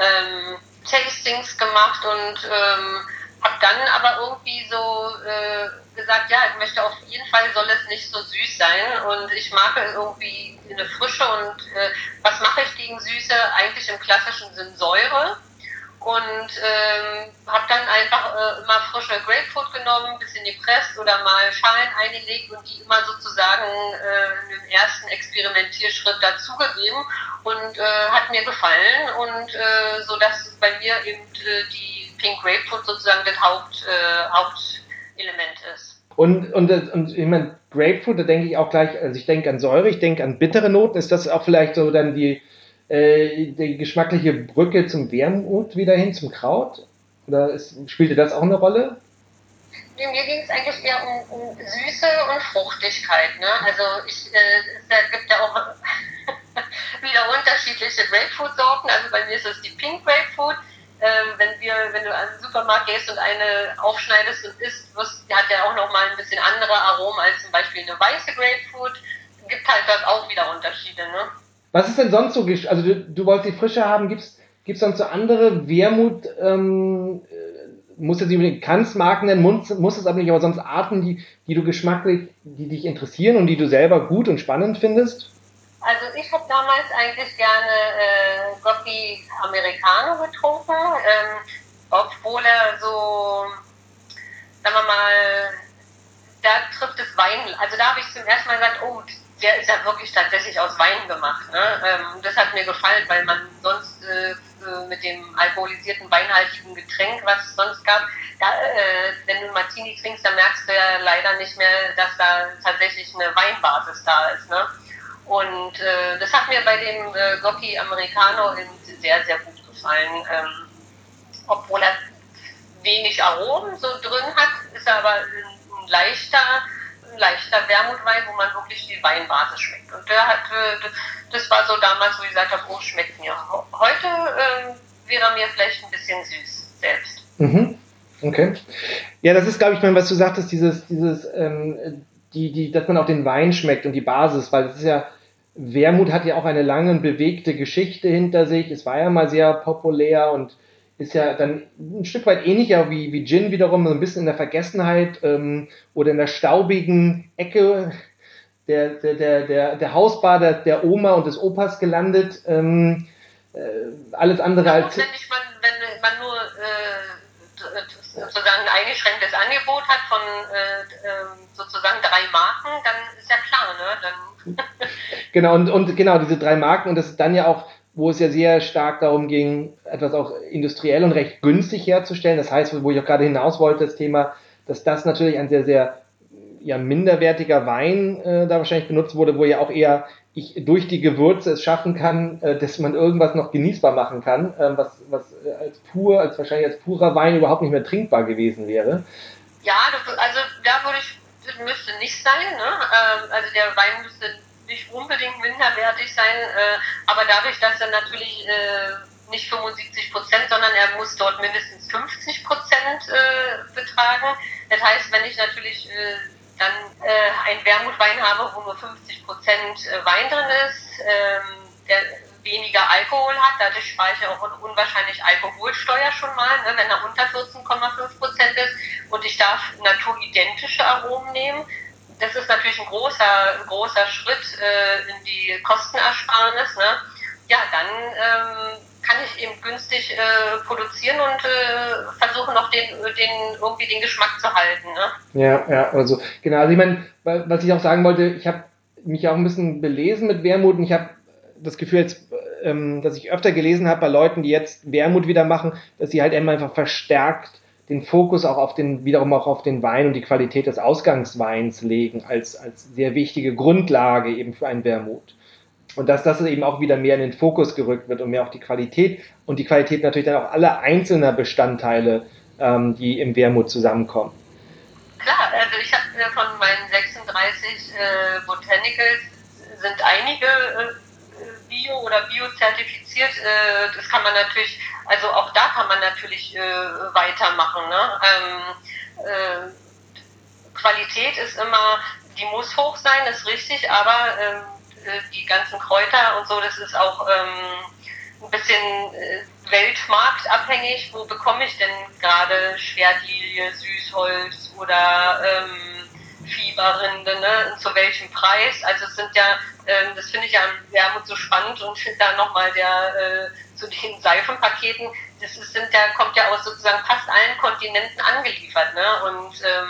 Tastings gemacht und habe dann aber irgendwie so gesagt, ich möchte auf jeden Fall, soll es nicht so süß sein, und ich mag irgendwie eine Frische, und was mache ich gegen Süße? Eigentlich im klassischen Sinn Säure. Und habe dann einfach immer frische Grapefruit genommen, ein bisschen gepresst oder mal Schalen eingelegt und die immer sozusagen im ersten Experimentierschritt dazugegeben, und hat mir gefallen, und so dass bei mir eben die Pink Grapefruit sozusagen das Hauptelement ist. Und ich meine, Grapefruit, da denke ich auch gleich, also ich denke an Säure, ich denke an bittere Noten. Ist das auch vielleicht so dann die geschmackliche Brücke zum Wermut wieder hin, zum Kraut? Oder spielte das auch eine Rolle? Mir ging es eigentlich eher um Süße und Fruchtigkeit. Ne? Also es gibt ja auch wieder unterschiedliche Grapefruit-Sorten. Also bei mir ist es die Pink Grapefruit. Wenn du an den Supermarkt gehst und eine aufschneidest und isst, hat der auch nochmal ein bisschen andere Aromen als zum Beispiel eine weiße Grapefruit. Gibt halt dort auch wieder Unterschiede. Ne? Was ist denn sonst so, also du wolltest die Frische haben, gibt's sonst so andere Wermut, muss jetzt nicht unbedingt Kanzmarken nennen, muss es aber nicht, aber sonst Arten, die du geschmacklich, die dich interessieren und die du selber gut und spannend findest? Also ich habe damals eigentlich gerne Gocchi Americano getrunken, obwohl er so, sagen wir mal, da trifft es Wein, also da habe ich zum ersten Mal gesagt, oh, der ist ja wirklich tatsächlich aus Wein gemacht. Ne? Das hat mir gefallen, weil man sonst mit dem alkoholisierten, weinhaltigen Getränk, was es sonst gab, wenn du Martini trinkst, dann merkst du ja leider nicht mehr, dass da tatsächlich eine Weinbasis da ist. Ne? Und das hat mir bei dem Gocchi Americano sehr, sehr gut gefallen. Obwohl er wenig Aromen so drin hat, ist er aber ein leichter Wermutwein, wo man wirklich die Weinbasis schmeckt. Und das war so damals, wo ich gesagt habe, oh, schmeckt mir. Heute wäre er mir vielleicht ein bisschen süß selbst. Mhm. Okay. Ja, das ist, glaube ich, was du sagtest, dass man auch den Wein schmeckt und die Basis, weil das ist ja, Wermut hat ja auch eine lange und bewegte Geschichte hinter sich. Es war ja mal sehr populär und ist ja dann ein Stück weit ähnlicher wie Gin wiederum, so ein bisschen in der Vergessenheit oder in der staubigen Ecke der Hausbar der Oma und des Opas gelandet. Alles andere als... Wenn man nur sozusagen ein eingeschränktes Angebot hat von sozusagen 3 Marken, dann ist ja klar, ne? Genau, und genau, diese 3 Marken, und das ist dann ja auch, wo es ja sehr stark darum ging, etwas auch industriell und recht günstig herzustellen. Das heißt, wo ich auch gerade hinaus wollte, das Thema, dass das natürlich ein sehr, sehr ja minderwertiger Wein da wahrscheinlich benutzt wurde, wo ja auch eher ich durch die Gewürze es schaffen kann, dass man irgendwas noch genießbar machen kann, was wahrscheinlich als purer Wein überhaupt nicht mehr trinkbar gewesen wäre. Ja, also da das müsste nicht sein, ne? Also der Wein müsste nicht unbedingt minderwertig sein, aber dadurch, dass er natürlich nicht 75%, sondern er muss dort mindestens 50% betragen. Das heißt, wenn ich natürlich dann einen Wermutwein habe, wo nur 50% Wein drin ist, der weniger Alkohol hat, dadurch spare ich auch unwahrscheinlich Alkoholsteuer schon mal, ne, wenn er unter 14,5% ist, und ich darf naturidentische Aromen nehmen. Das ist natürlich ein großer Schritt in die Kostenersparnis. Ne? Ja, dann kann ich eben günstig produzieren und versuchen noch irgendwie den Geschmack zu halten. Ne? Ja, also genau. Also ich meine, was ich auch sagen wollte, ich habe mich auch ein bisschen belesen mit Wermut und ich habe das Gefühl jetzt, dass ich öfter gelesen habe bei Leuten, die jetzt Wermut wieder machen, dass sie halt immer einfach verstärkt den Fokus auch wiederum auch auf den Wein und die Qualität des Ausgangsweins legen als sehr wichtige Grundlage eben für einen Wermut. Und dass das eben auch wieder mehr in den Fokus gerückt wird und mehr auf die Qualität und die Qualität natürlich dann auch aller einzelner Bestandteile, die im Wermut zusammenkommen. Klar, also ich habe von meinen 36 Botanicals sind einige Bio- oder Bio-zertifiziert. Das kann man natürlich, also auch da kann man natürlich weitermachen. Ne? Qualität ist immer, die muss hoch sein, ist richtig, aber die ganzen Kräuter und so, das ist auch ein bisschen weltmarktabhängig. Wo bekomme ich denn gerade Schwertlilie, Süßholz oder Fieberrinde, ne? Und zu welchem Preis? Also es sind ja, das finde ich ja an Wermut so spannend, und finde da nochmal zu den Seifenpaketen, kommt ja aus sozusagen fast allen Kontinenten angeliefert, ne? Und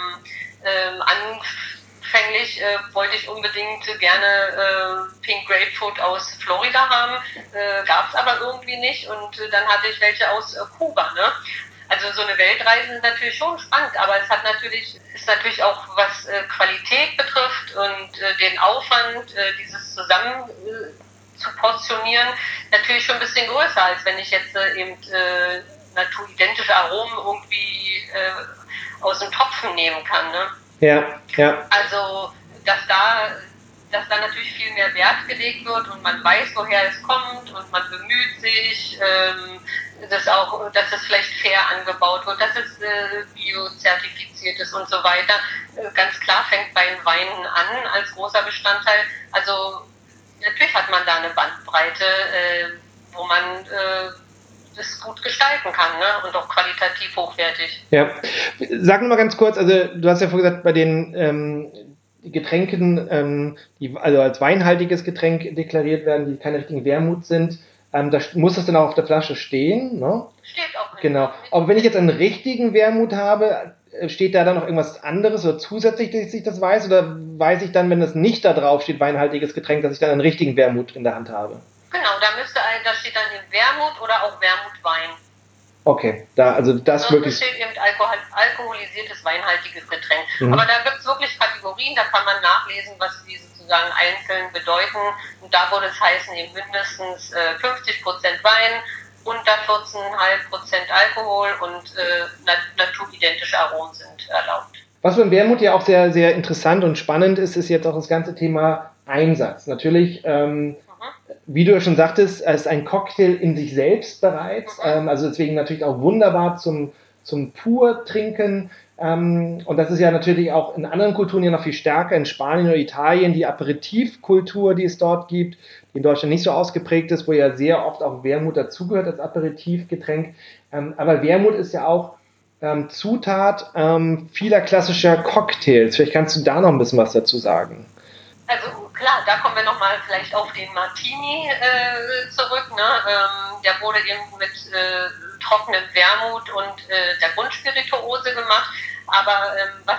anfänglich wollte ich unbedingt gerne Pink Grapefruit aus Florida haben, gab es aber irgendwie nicht, und dann hatte ich welche aus Kuba, ne? Also so eine Weltreise ist natürlich schon spannend, aber ist natürlich auch, was Qualität betrifft und den Aufwand, dieses zusammen zu portionieren, natürlich schon ein bisschen größer, als wenn ich jetzt eben naturidentische Aromen irgendwie aus dem Topfen nehmen kann. Ne? Ja. Also, dass da natürlich viel mehr Wert gelegt wird und man weiß, woher es kommt, und man bemüht sich, dass es vielleicht fair angebaut wird, dass es biozertifiziert ist und so weiter. Ganz klar fängt bei den Weinen an als großer Bestandteil. Also natürlich hat man da eine Bandbreite, wo man das gut gestalten kann, ne? Und auch qualitativ hochwertig. Ja. Sag nur mal ganz kurz, also du hast ja vorhin gesagt, bei den Getränken, die also als weinhaltiges Getränk deklariert werden, die keine richtigen Wermut sind, da muss das dann auch auf der Flasche stehen, ne? Steht auch. Genau. Aber wenn ich jetzt einen richtigen Wermut habe, steht da dann noch irgendwas anderes oder zusätzlich, dass ich das weiß? Oder weiß ich dann, wenn das nicht da drauf steht, weinhaltiges Getränk, dass ich dann einen richtigen Wermut in der Hand habe? Genau, da steht dann eben Wermut oder auch Wermutwein. Okay, das wirklich. Da steht eben alkoholisiertes, weinhaltiges Getränk. Aber da gibt es wirklich Kategorien, da kann man nachlesen, was die sozusagen einzeln bedeuten. Und da würde es heißen, eben mindestens 50% Wein, unter 14,5% Alkohol und naturidentische Aromen sind erlaubt. Was beim Wermut ja auch sehr, sehr interessant und spannend ist, ist jetzt auch das ganze Thema Einsatz. Natürlich, wie du ja schon sagtest, es ist ein Cocktail in sich selbst bereits, also deswegen natürlich auch wunderbar zum pur trinken. Und das ist ja natürlich auch in anderen Kulturen ja noch viel stärker, in Spanien oder Italien, die Aperitivkultur, die es dort gibt, die in Deutschland nicht so ausgeprägt ist, wo ja sehr oft auch Wermut dazugehört als Aperitivgetränk. Aber Wermut ist ja auch Zutat vieler klassischer Cocktails. Vielleicht kannst du da noch ein bisschen was dazu sagen. Also klar, da kommen wir nochmal vielleicht auf den Martini zurück. Ne? Der wurde eben mit trockenem Wermut und der Grundspirituose gemacht. Aber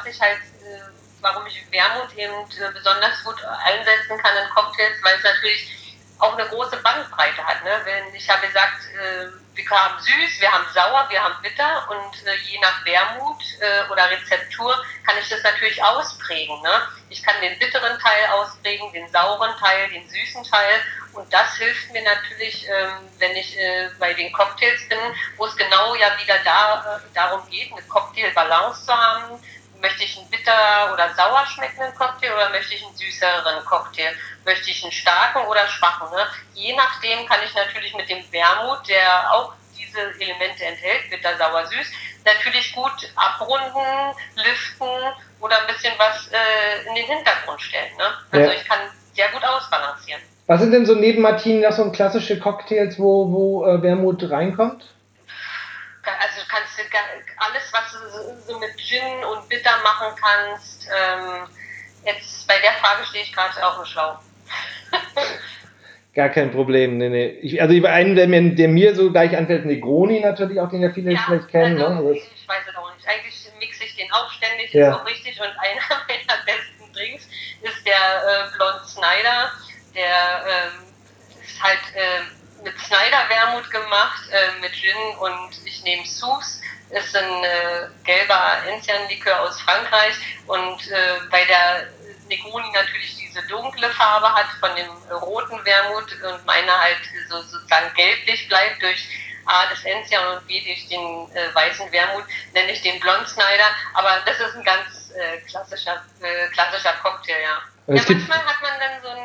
warum ich Wermut eben besonders gut einsetzen kann in Cocktails, weil es natürlich auch eine große Bandbreite hat. Ne? Ich habe gesagt, wir haben süß, wir haben sauer, wir haben bitter und je nach Wermut oder Rezeptur kann ich das natürlich ausprägen. Ne? Ich kann den bitteren Teil ausprägen, den sauren Teil, den süßen Teil und das hilft mir natürlich, wenn ich bei den Cocktails bin, wo es genau ja wieder darum geht, eine Cocktailbalance zu haben. Möchte ich einen bitter oder sauer schmeckenden Cocktail oder möchte ich einen süßeren Cocktail? Möchte ich einen starken oder schwachen? Ne? Je nachdem kann ich natürlich mit dem Wermut, der auch diese Elemente enthält, bitter, sauer, süß, natürlich gut abrunden, lüften oder ein bisschen was in den Hintergrund stellen. Ne? Also ich kann sehr gut ausbalancieren. Was sind denn so neben Martini noch so klassische Cocktails, wo Wermut reinkommt? Also du kannst alles, was du so mit Gin und Bitter machen kannst. Jetzt bei der Frage stehe ich gerade auf dem Schlauch. Gar kein Problem, nee. Also einen, der mir so gleich anfällt, Negroni natürlich, auch den ja viele vielleicht kennen. Also, ne? Ich weiß es auch nicht. Eigentlich mixe ich den auch ständig, ist auch richtig. Und einer meiner besten Drinks ist der Blond Snyder. Der ist halt mit Snyder-Wermut gemacht, mit Gin und ich nehme Sousse. Ist ein gelber Enzian-Likör aus Frankreich und bei der Negroni natürlich diese dunkle Farbe hat von dem roten Wermut und meiner halt sozusagen gelblich bleibt durch A, das Enzian und B, durch den weißen Wermut, nenne ich den Blond Snyder, aber das ist ein ganz klassischer Cocktail, ja. Manchmal hat man dann so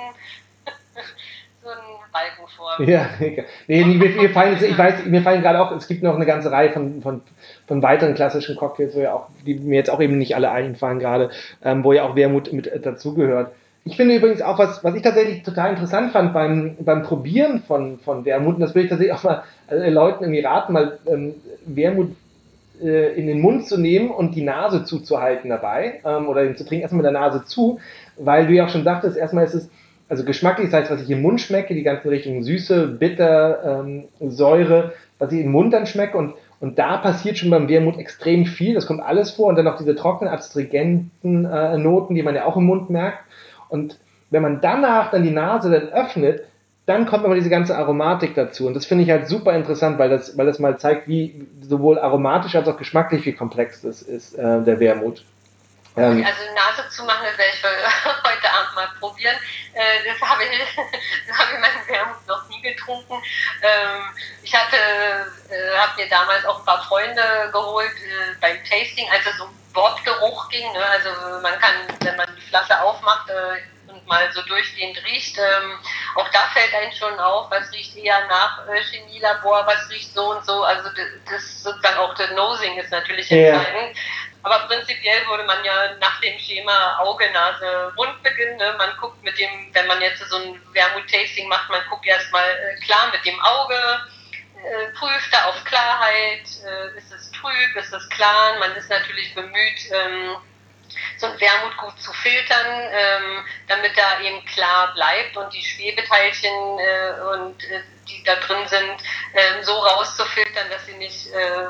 einen Balken vor. Ja, nee, mir fallen gerade auch, es gibt noch eine ganze Reihe von weiteren klassischen Cocktails, die mir jetzt auch eben nicht alle einfallen gerade, wo ja auch Wermut mit dazugehört. Ich finde übrigens auch, was ich tatsächlich total interessant fand beim Probieren von Wermut, und das will ich tatsächlich auch mal Leuten irgendwie raten, mal Wermut in den Mund zu nehmen und die Nase zuzuhalten dabei, oder den zu trinken, erstmal mit der Nase zu, weil du ja auch schon sagtest, erstmal ist es, also geschmacklich, das heißt, was ich im Mund schmecke, die ganzen Richtungen Süße, Bitter, Säure, was ich im Mund dann schmecke und da passiert schon beim Wermut extrem viel, das kommt alles vor und dann noch diese trockenen, astringenten Noten, die man ja auch im Mund merkt und wenn man danach dann die Nase dann öffnet, dann kommt aber diese ganze Aromatik dazu und das finde ich halt super interessant, weil das mal zeigt, wie sowohl aromatisch als auch geschmacklich wie komplex das ist, der Wermut. Also Nase zu machen, das werde ich heute Abend mal probieren. Das habe ich meinen Wermut noch nie getrunken. Ich habe mir damals auch ein paar Freunde geholt beim Tasting, als es um Wortgeruch ging. Ne? Also man kann, wenn man die Flasche aufmacht und mal so durchgehend riecht, auch da fällt einem schon auf, was riecht eher nach Chemielabor, was riecht so und so. Also das sozusagen auch das Nosing ist natürlich entscheidend. Aber prinzipiell würde man ja nach dem Schema Auge, Nase, Mund beginnen. Ne? Man guckt wenn man jetzt so ein Wermut-Tasting macht, man guckt erstmal klar mit dem Auge, prüft da auf Klarheit, ist es trüb, ist es klar. Man ist natürlich bemüht, so ein Wermut gut zu filtern, damit da eben klar bleibt und die Schwebeteilchen die da drin sind, so rauszufiltern, dass sie nicht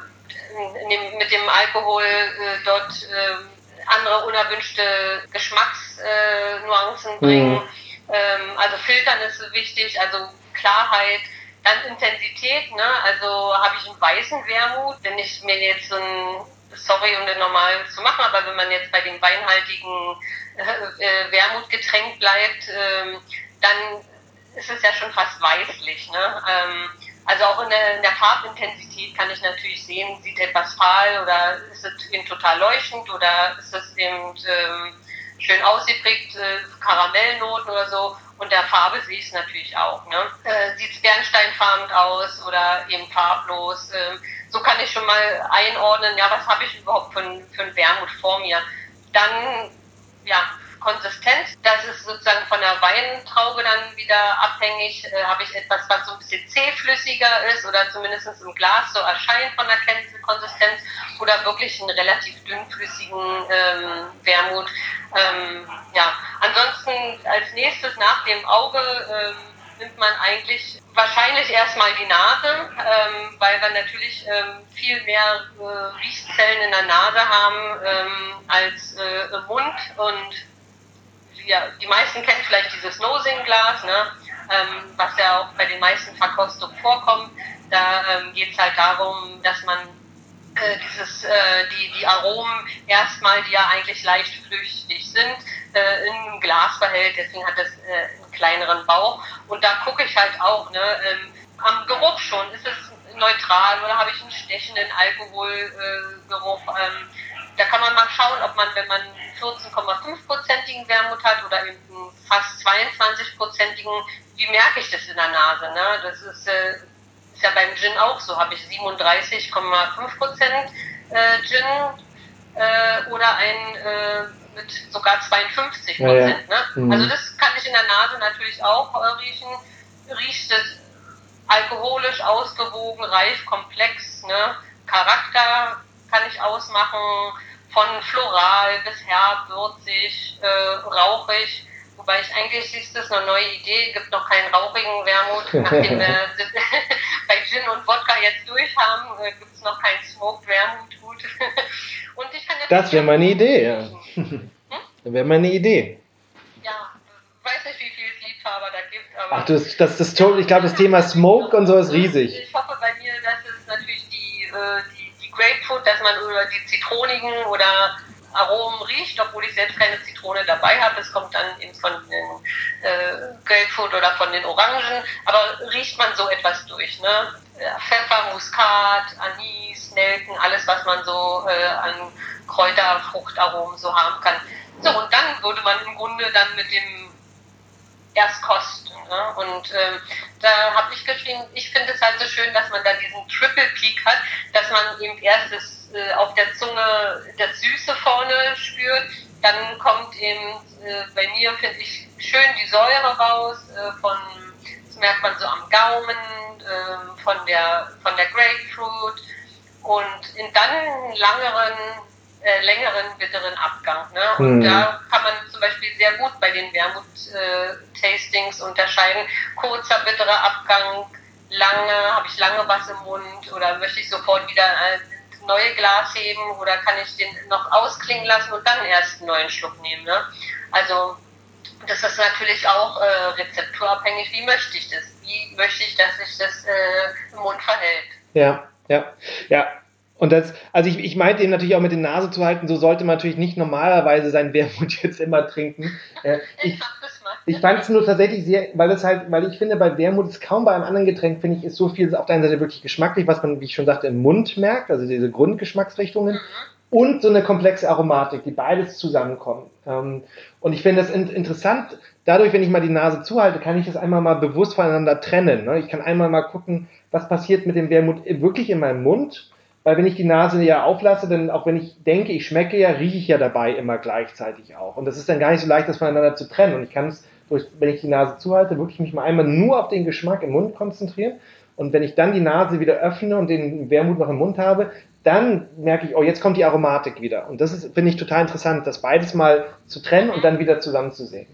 mit dem Alkohol dort andere unerwünschte Geschmacksnuancen bringen. Also filtern ist wichtig, also Klarheit, dann Intensität, ne? Also habe ich einen weißen Wermut, wenn ich mir jetzt sorry, um den normalen zu machen, aber wenn man jetzt bei dem weinhaltigen Wermutgetränk bleibt, dann ist es ja schon fast weißlich, ne? Also auch in der Farbintensität kann ich natürlich sehen, sieht etwas fahl oder ist es eben total leuchtend oder ist es eben schön ausgeprägt, Karamellnoten oder so. Und der Farbe sehe ich es natürlich auch. Ne? Sieht es bernsteinfarben aus oder eben farblos? So kann ich schon mal einordnen, ja, was habe ich überhaupt für ein Wermut vor mir. Dann, ja, Konsistenz, das ist sozusagen von der Weintraube dann wieder abhängig. Habe ich etwas, was so ein bisschen zähflüssiger ist oder zumindest im Glas so erscheint von der Konsistenz oder wirklich einen relativ dünnflüssigen Wermut. Ja, ansonsten als nächstes nach dem Auge nimmt man eigentlich wahrscheinlich erstmal die Nase, weil wir natürlich viel mehr Riechzellen in der Nase haben als im Mund und ja, die meisten kennen vielleicht dieses Nosing-Glas, ne? was ja auch bei den meisten Verkostungen vorkommt. Da geht es halt darum, dass man die Aromen erstmal, die ja eigentlich leicht flüchtig sind, in ein Glas behält. Deswegen hat das einen kleineren Bauch. Und da gucke ich halt auch, am Geruch schon. Ist es neutral oder habe ich einen stechenden Alkoholgeruch? Da kann man mal schauen, ob man, wenn man einen 14,5%igen Wermut hat oder einen fast 22%igen, wie merke ich das in der Nase? Ne? Das ist ja beim Gin auch so. Habe ich 37,5% Gin oder ein mit sogar 52%. Ja. Ne? Also das kann ich in der Nase natürlich auch riechen. Riecht es alkoholisch, ausgewogen, reif, komplex, ne? Charakter kann ich ausmachen, von floral bis herb, würzig, rauchig. Wobei ist das eine neue Idee, gibt noch keinen rauchigen Wermut. Nachdem wir bei Gin und Wodka jetzt durch haben, gibt es noch keinen Smoked Wermut. Gut. Und ich kann das wäre meine Idee, ja. Das wäre meine Idee. Ja, weiß nicht, wie viele Liebhaber da gibt. Aber ach, ich glaube, das Thema Smoke und so ist riesig. Ich hoffe bei mir, dass es natürlich die Grapefruit, dass man über die zitronigen oder Aromen riecht, obwohl ich selbst keine Zitrone dabei habe. Das kommt dann eben von den Grapefruit oder von den Orangen. Aber riecht man so etwas durch, ne? Pfeffer, Muskat, Anis, Nelken, alles, was man so an Kräuter, Fruchtaromen so haben kann. So, und dann würde man im Grunde dann mit dem erst kosten. Ne? Und da habe ich geschrieben, ich finde es halt so schön, dass man da diesen Triple Peak hat, dass man eben erst auf der Zunge das Süße vorne spürt, dann kommt eben bei mir, finde ich, schön die Säure raus, das merkt man so am Gaumen, von der Grapefruit und dann einen längeren bitteren Abgang. Ne? Und da kann man zum Beispiel sehr gut bei den Wermut-Tastings unterscheiden. Kurzer bitterer Abgang, habe ich lange was im Mund oder möchte ich sofort wieder ein neues Glas heben oder kann ich den noch ausklingen lassen und dann erst einen neuen Schluck nehmen. Ne? Also das ist natürlich auch rezepturabhängig. Wie möchte ich das? Wie möchte ich, dass sich das im Mund verhält? Ja. Und also ich meinte eben natürlich auch mit der Nase zu halten, so sollte man natürlich nicht normalerweise sein Wermut jetzt immer trinken. Ich fand es nur tatsächlich sehr, weil ich finde, bei Wermut ist kaum bei einem anderen Getränk, finde ich, ist so viel auf der einen Seite wirklich geschmacklich, was man, wie ich schon sagte, im Mund merkt, also diese Grundgeschmacksrichtungen und so eine komplexe Aromatik, die beides zusammenkommen. Und ich finde das interessant, dadurch, wenn ich mal die Nase zuhalte, kann ich das einmal mal bewusst voneinander trennen. Ne? Ich kann einmal mal gucken, was passiert mit dem Wermut wirklich in meinem Mund. Weil wenn ich die Nase ja auflasse, dann auch wenn ich denke, ich schmecke ja, rieche ich ja dabei immer gleichzeitig auch. Und das ist dann gar nicht so leicht, das voneinander zu trennen. Und ich kann es, wenn ich die Nase zuhalte, wirklich mich mal einmal nur auf den Geschmack im Mund konzentrieren. Und wenn ich dann die Nase wieder öffne und den Wermut noch im Mund habe, dann merke ich, oh, jetzt kommt die Aromatik wieder. Und das finde ich total interessant, das beides mal zu trennen und dann wieder zusammenzusehen.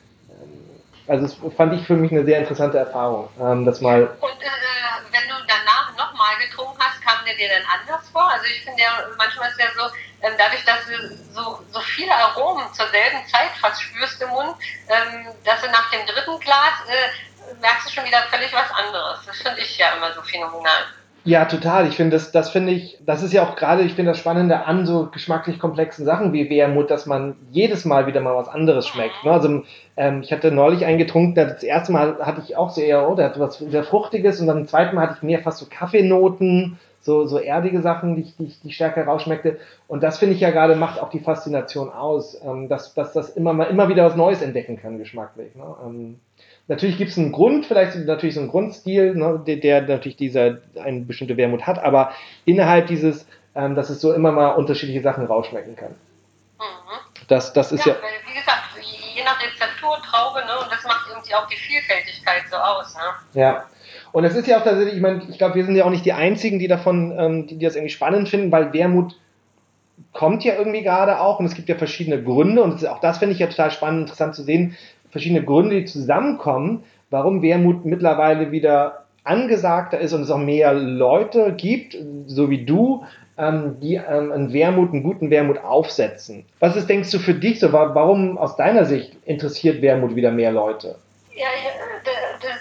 Also das fand ich für mich eine sehr interessante Erfahrung. Das mal. Und wenn du danach nochmal getrunken hast, kam der dir dann anders vor? Also ich finde ja, manchmal ist ja so, dadurch, dass du so viele Aromen zur selben Zeit fast spürst im Mund, dass du nach dem dritten Glas merkst du schon wieder völlig was anderes. Das finde ich ja immer so phänomenal. Ja, total. Ich finde, das ist ja auch gerade, ich finde das Spannende an so geschmacklich komplexen Sachen wie Wermut, dass man jedes Mal wieder mal was anderes schmeckt. Ne? Also ich hatte neulich einen getrunken, das erste Mal hatte ich auch so eher, der hatte was sehr Fruchtiges und dann im zweiten Mal hatte ich mehr fast so Kaffeenoten, so erdige Sachen, die stärker rausschmeckte. Und das finde ich ja gerade, macht auch die Faszination aus, dass das immer wieder was Neues entdecken kann, geschmacklich. Ne? Natürlich gibt es einen Grund, vielleicht natürlich so einen Grundstil, ne, der natürlich eine bestimmte Wermut hat, aber innerhalb dieses, dass es so immer mal unterschiedliche Sachen rausschmecken kann. Das ist ja. Wie gesagt, je nach Rezeptur, Traube, ne, und das macht irgendwie auch die Vielfältigkeit so aus. Ne? Ja. Und es ist ja auch tatsächlich, ich glaube, wir sind ja auch nicht die Einzigen, die davon, die das irgendwie spannend finden, weil Wermut kommt ja irgendwie gerade auch und es gibt ja verschiedene Gründe und auch das finde ich ja total spannend, interessant zu sehen, verschiedene Gründe, die zusammenkommen, warum Wermut mittlerweile wieder angesagter ist und es auch mehr Leute gibt, so wie du, die einen guten Wermut aufsetzen. Was denkst du für dich so, warum aus deiner Sicht interessiert Wermut wieder mehr Leute? Ja,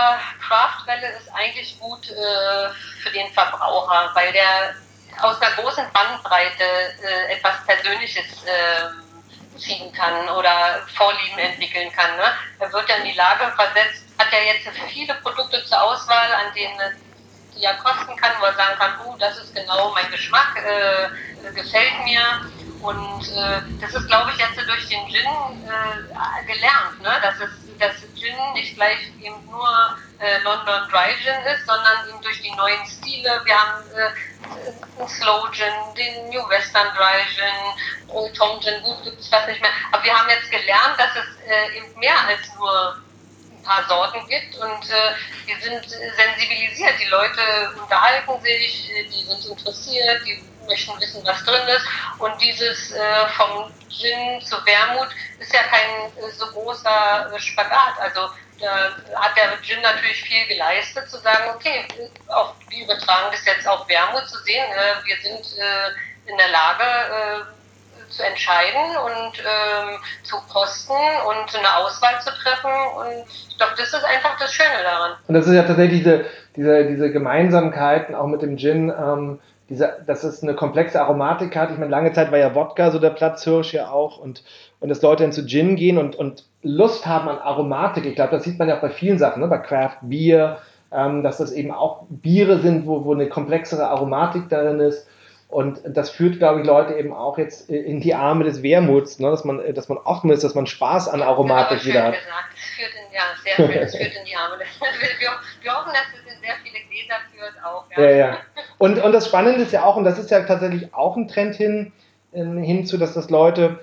Craft-Welle ist eigentlich gut für den Verbraucher, weil der aus einer großen Bandbreite etwas Persönliches ziehen kann oder Vorlieben entwickeln kann. Ne? Er wird ja in die Lage versetzt, hat ja jetzt viele Produkte zur Auswahl, an denen die er kosten kann, wo er sagen kann, das ist genau mein Geschmack, gefällt mir. Und das ist, glaube ich, jetzt durch den Gin gelernt, ne? dass Gin nicht gleich eben nur London Dry Gin ist, sondern eben durch die neuen Stile. Wir haben den Slow Gin, den New Western Dry Gin, Old Tom Gin, gut, gibt es fast nicht mehr. Aber wir haben jetzt gelernt, dass es eben mehr als nur ein paar Sorten gibt und wir sind sensibilisiert. Die Leute unterhalten sich, die sind interessiert, die möchten wissen, was drin ist. Und dieses vom Gin zu Wermut ist ja kein so großer Spagat. Also da hat der Gin natürlich viel geleistet, zu sagen, okay, wir übertragen das jetzt auf Wermut, zu sehen, wir sind in der Lage zu entscheiden und zu kosten und eine Auswahl zu treffen. Und ich glaube, das ist einfach das Schöne daran. Und das ist ja tatsächlich diese Gemeinsamkeiten auch mit dem Gin, dass es eine komplexe Aromatik hat. Ich meine, lange Zeit war ja Wodka so der Platzhirsch ja auch und dass Leute dann zu Gin gehen und Lust haben an Aromatik. Ich glaube, das sieht man ja auch bei vielen Sachen, ne? Bei Craft Beer, dass das eben auch Biere sind, wo eine komplexere Aromatik darin ist. Und das führt, glaube ich, Leute eben auch jetzt in die Arme des Wermuts, ne? dass man offen ist, dass man Spaß an Aromatik wieder hat. Gesagt. Sehr schön, es führt in die Arme. Wir hoffen, dass es in sehr viele Gläser führt auch. Ja. Und das Spannende ist ja auch, und das ist ja tatsächlich auch ein Trend hinzu, dass das Leute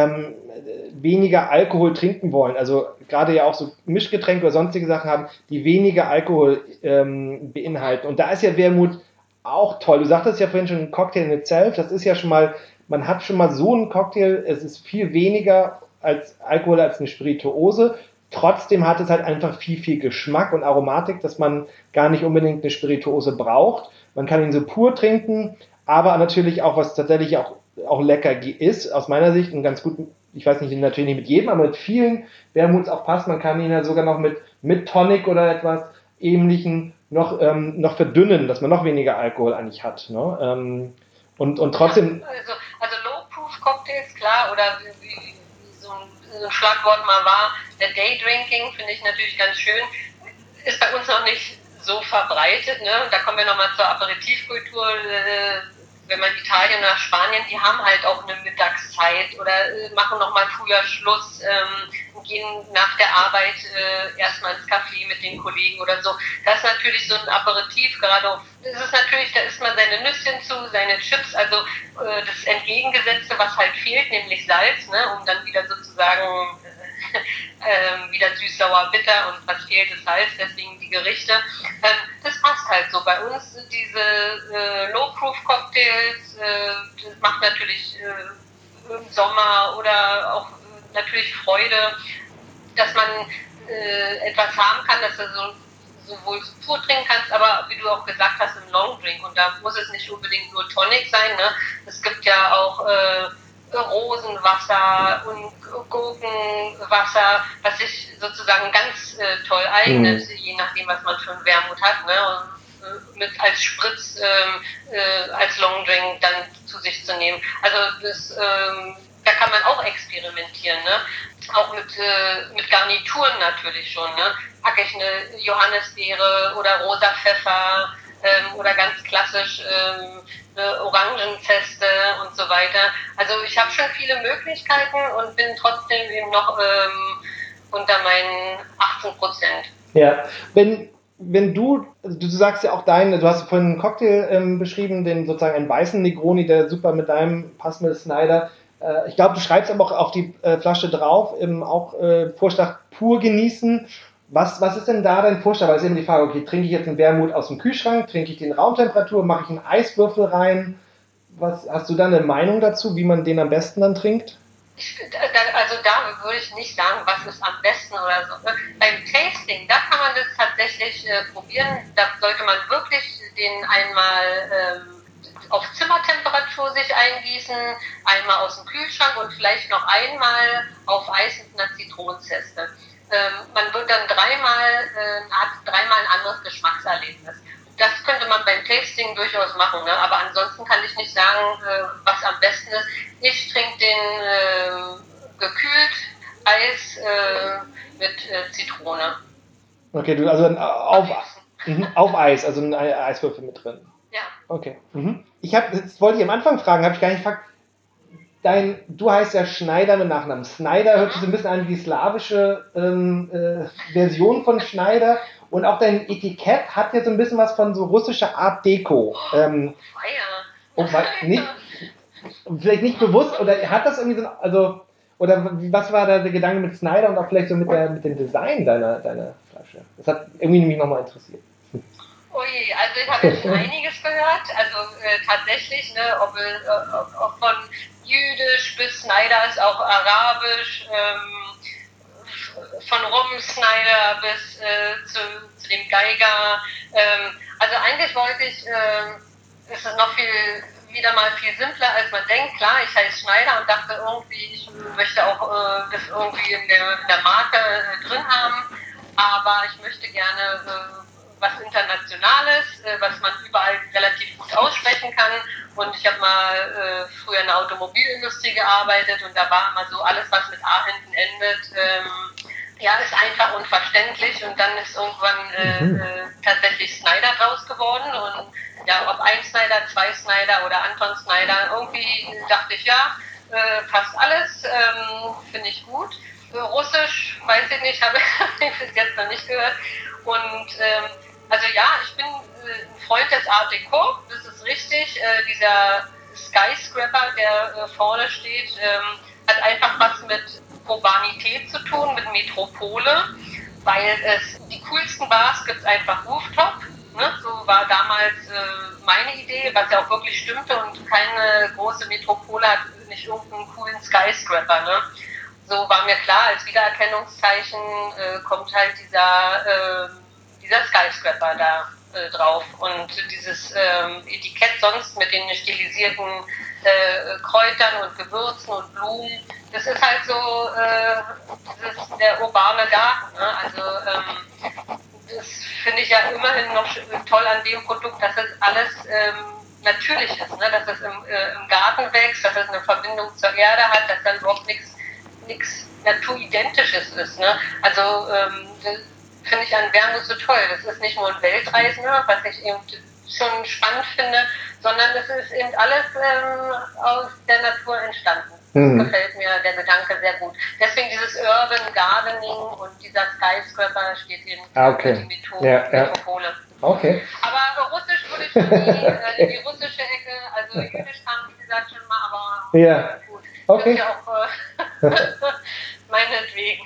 weniger Alkohol trinken wollen. Also gerade ja auch so Mischgetränke oder sonstige Sachen haben, die weniger Alkohol beinhalten. Und da ist ja Wermut auch toll. Du sagtest ja vorhin schon, ein Cocktail in itself, das ist ja schon mal, man hat schon mal so einen Cocktail, es ist viel weniger als Alkohol als eine Spirituose. Trotzdem hat es halt einfach viel Geschmack und Aromatik, dass man gar nicht unbedingt eine Spirituose braucht. Man kann ihn so pur trinken, aber natürlich auch, was tatsächlich auch lecker ist, aus meiner Sicht, und ganz gut, ich weiß nicht, natürlich nicht mit jedem, aber mit vielen Wermuts auch passt. Man kann ihn ja sogar noch mit Tonic oder etwas Ähnlichem noch verdünnen, dass man noch weniger Alkohol eigentlich hat. Ne? Und trotzdem... Also Low-Proof-Cocktails, klar, oder wie so ein Schlagwort mal war, der Day-Drinking finde ich natürlich ganz schön, ist bei uns noch nicht so verbreitet. Ne? Da kommen wir nochmal zur Aperitivkultur. Wenn man Italien oder Spanien, die haben halt auch eine Mittagszeit oder machen nochmal früher Schluss, gehen nach der Arbeit erstmal ins Café mit den Kollegen oder so. Das ist natürlich so ein Aperitiv, gerade das ist natürlich, da isst man seine Nüsschen zu, seine Chips, also das Entgegengesetzte, was halt fehlt, nämlich Salz, ne, um dann wieder sozusagen wieder süß, sauer, bitter und was fehlt ist Salz, deswegen die Gerichte. Das passt halt so. Bei uns diese Low-Proof-Cocktails, das macht natürlich im Sommer oder auch natürlich Freude, dass man etwas haben kann, dass du sowohl pur trinken kannst, aber wie du auch gesagt hast, im Long Drink. Und da muss es nicht unbedingt nur Tonic sein. Ne? Es gibt ja auch Rosenwasser und Gurkenwasser, was sich sozusagen ganz toll eignet, je nachdem, was man für einen Wermut hat. Ne? Und mit als Spritz, als Longdrink dann zu sich zu nehmen. Also da kann man auch experimentieren. Ne? Auch mit Garnituren natürlich schon. Ne? Packe ich eine Johannisbeere oder rosa Pfeffer oder ganz klassisch eine Orangenzeste und so weiter. Also ich habe schon viele Möglichkeiten und bin trotzdem eben noch unter meinen 18%. Ja, wenn du sagst ja auch du hast vorhin einen Cocktail beschrieben, den sozusagen einen weißen Negroni, der super mit deinem passt mit Snyder. Ich glaube, du schreibst aber auch auf die Flasche drauf, auch Vorschlag pur genießen. Was ist denn da dein Vorschlag? Weil es ist immer die Frage, okay, trinke ich jetzt einen Wermut aus dem Kühlschrank, trinke ich den Raumtemperatur, mache ich einen Eiswürfel rein? Hast du da eine Meinung dazu, wie man den am besten dann trinkt? Also da würde ich nicht sagen, was ist am besten oder so. Beim Tasting, da kann man das tatsächlich probieren. Da sollte man wirklich den einmal auf Zimmertemperatur sich eingießen, einmal aus dem Kühlschrank und vielleicht noch einmal auf Eis mit einer Zitronenzeste. man wird dann hat dreimal ein anderes Geschmackserlebnis. Das könnte man beim Tasting durchaus machen, ne? Aber ansonsten kann ich nicht sagen, was am besten ist. Ich trinke den gekühlt Eis mit Zitrone. Okay, du also auf Eis, also ein Eiswürfel mit drin. Ja. Okay. Jetzt wollte ich am Anfang fragen, habe ich gar nicht gefragt. Du heißt ja Schneider mit Nachnamen. Snyder hört sich so ein bisschen an wie die slawische Version von Schneider. Und auch dein Etikett hat ja so ein bisschen was von so russischer Art Deco. Vielleicht nicht bewusst, oder hat das irgendwie so, also, oder was war da der Gedanke mit Snyder und auch vielleicht so mit dem Design deiner Flasche? Das hat irgendwie mich nochmal interessiert. Ui, also ich habe jetzt schon einiges gehört, also tatsächlich, ne, ob von Jüdisch bis Snyder ist auch Arabisch, von Snyder bis zu dem Geiger. Also eigentlich wollte ich, ist es noch wieder mal viel simpler, als man denkt. Klar, ich heiße Schneider und dachte irgendwie, ich möchte auch das irgendwie in der Marke drin haben, aber ich möchte gerne was Internationales, was man überall relativ gut aussprechen kann. Und ich habe mal früher in der Automobilindustrie gearbeitet und da war immer so alles, was mit A hinten endet, ist einfach und verständlich. Und dann ist irgendwann tatsächlich Snyder draus geworden. Und ja, ob ein Snyder, zwei Snyder oder Anton Snyder, irgendwie dachte ich, ja, passt alles, finde ich gut. Russisch, weiß ich nicht, habe ich bis jetzt noch nicht gehört. Und also ja, ich bin ein Freund des Art Deco, das ist richtig. Dieser Skyscraper, der vorne steht, hat einfach was mit Urbanität zu tun, mit Metropole, weil die coolsten Bars gibt es einfach Rooftop. Ne? So war damals meine Idee, was ja auch wirklich stimmte, und keine große Metropole hat nicht irgendeinen coolen Skyscraper. Ne? So war mir klar, als Wiedererkennungszeichen kommt halt dieser Skyscraper da drauf. Und dieses Etikett sonst mit den stilisierten Kräutern und Gewürzen und Blumen, das ist halt so der urbane Garten. Ne? Also das finde ich ja immerhin noch toll an dem Produkt, dass es alles natürlich ist, ne? Dass es im Garten wächst, dass es eine Verbindung zur Erde hat, dass da überhaupt nichts Naturidentisches ist. Ne? Also finde ich an Wermut so toll. Das ist nicht nur ein Weltreisender, was ich eben schon spannend finde, sondern es ist eben alles aus der Natur entstanden. Das gefällt mir der Gedanke sehr gut. Deswegen dieses Urban Gardening und dieser Skyscraper steht eben für die Metropole. Okay. Aber Russisch würde ich schon in die russische Ecke, also Jüdisch kam, wie gesagt, schon mal, aber gut. Okay. Das ist ja auch meinetwegen.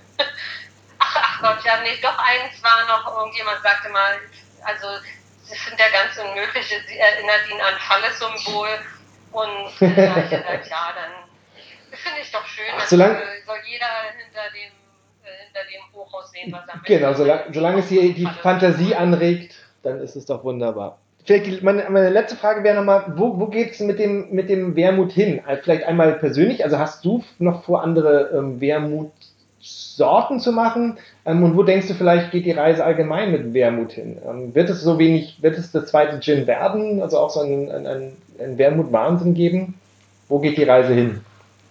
Ach Gott, ja, nee, doch eins war noch, irgendjemand sagte mal, also das sind ja ganz Unmögliche, sie erinnert ihn an Phallus-Symbol und da habe ich gesagt, ja, dann finde ich doch schön, dass soll jeder hinter dem Hochhaus sehen, was er möchte. Genau, solange es hier die Fantasie anregt, dann ist es doch wunderbar. Vielleicht meine letzte Frage wäre nochmal, wo geht es mit dem Wermut hin? Vielleicht einmal persönlich, also hast du noch vor, andere Wermutsorten zu machen? Und wo denkst du, vielleicht geht die Reise allgemein mit Wermut hin? Wird es das zweite Gin werden, also auch so ein Wermut-Wahnsinn geben? Wo geht die Reise hin?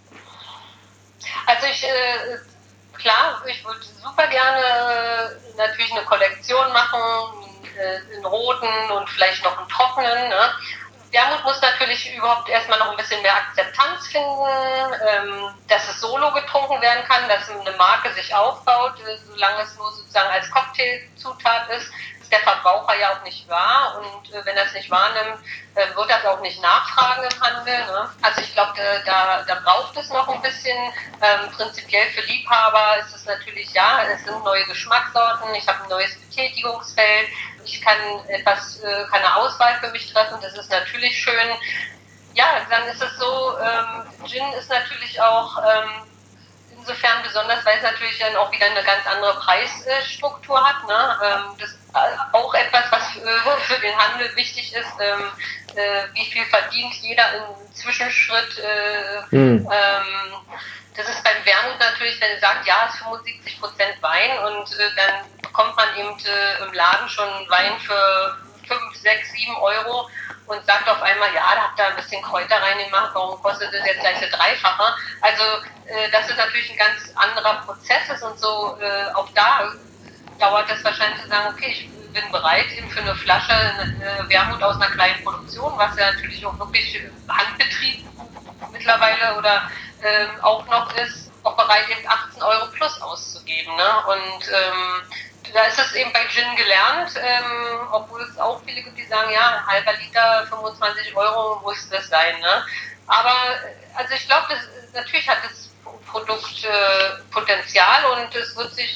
Also ich würde super gerne natürlich eine Kollektion machen, in roten und vielleicht noch einen trockenen. Ne? Wermut muss natürlich überhaupt erstmal noch ein bisschen mehr Akzeptanz finden, dass es solo getrunken werden kann, dass eine Marke sich aufbaut, solange es nur sozusagen als Cocktailzutat ist. Der Verbraucher ja auch nicht wahr, und wenn er es nicht wahrnimmt, wird er es auch nicht nachfragen im Handel. Ne? Also ich glaube, da braucht es noch ein bisschen. Prinzipiell für Liebhaber ist es natürlich, ja, es sind neue Geschmackssorten, ich habe ein neues Betätigungsfeld, ich kann keine Auswahl für mich treffen, das ist natürlich schön. Ja, dann ist es so, Gin ist natürlich auch insofern besonders, weil es natürlich dann auch wieder eine ganz andere Preisstruktur hat. Ne? Das ist auch etwas, was für den Handel wichtig ist, wie viel verdient jeder im Zwischenschritt. das ist beim Wermut natürlich, wenn ihr sagt, ja, es ist 75% Wein und dann bekommt man eben im Laden schon Wein für 5, 6, 7 Euro und sagt auf einmal, ja, da habt ihr ein bisschen Kräuter reingemacht, warum kostet das jetzt gleich das Dreifache? Also das ist natürlich ein ganz anderer Prozess ist und so auch da dauert das wahrscheinlich zu sagen, okay, ich bin bereit eben für eine Flasche Wermut aus einer kleinen Produktion, was ja natürlich auch wirklich Handbetrieb mittlerweile oder auch noch ist, auch bereit eben 18 Euro plus auszugeben. Ne? Und da ist es eben bei Gin gelernt, obwohl es auch viele gibt, die sagen, ja, ein halber Liter, 25 Euro muss das sein. Ne? Aber also ich glaube, natürlich hat das Produkt Potenzial und es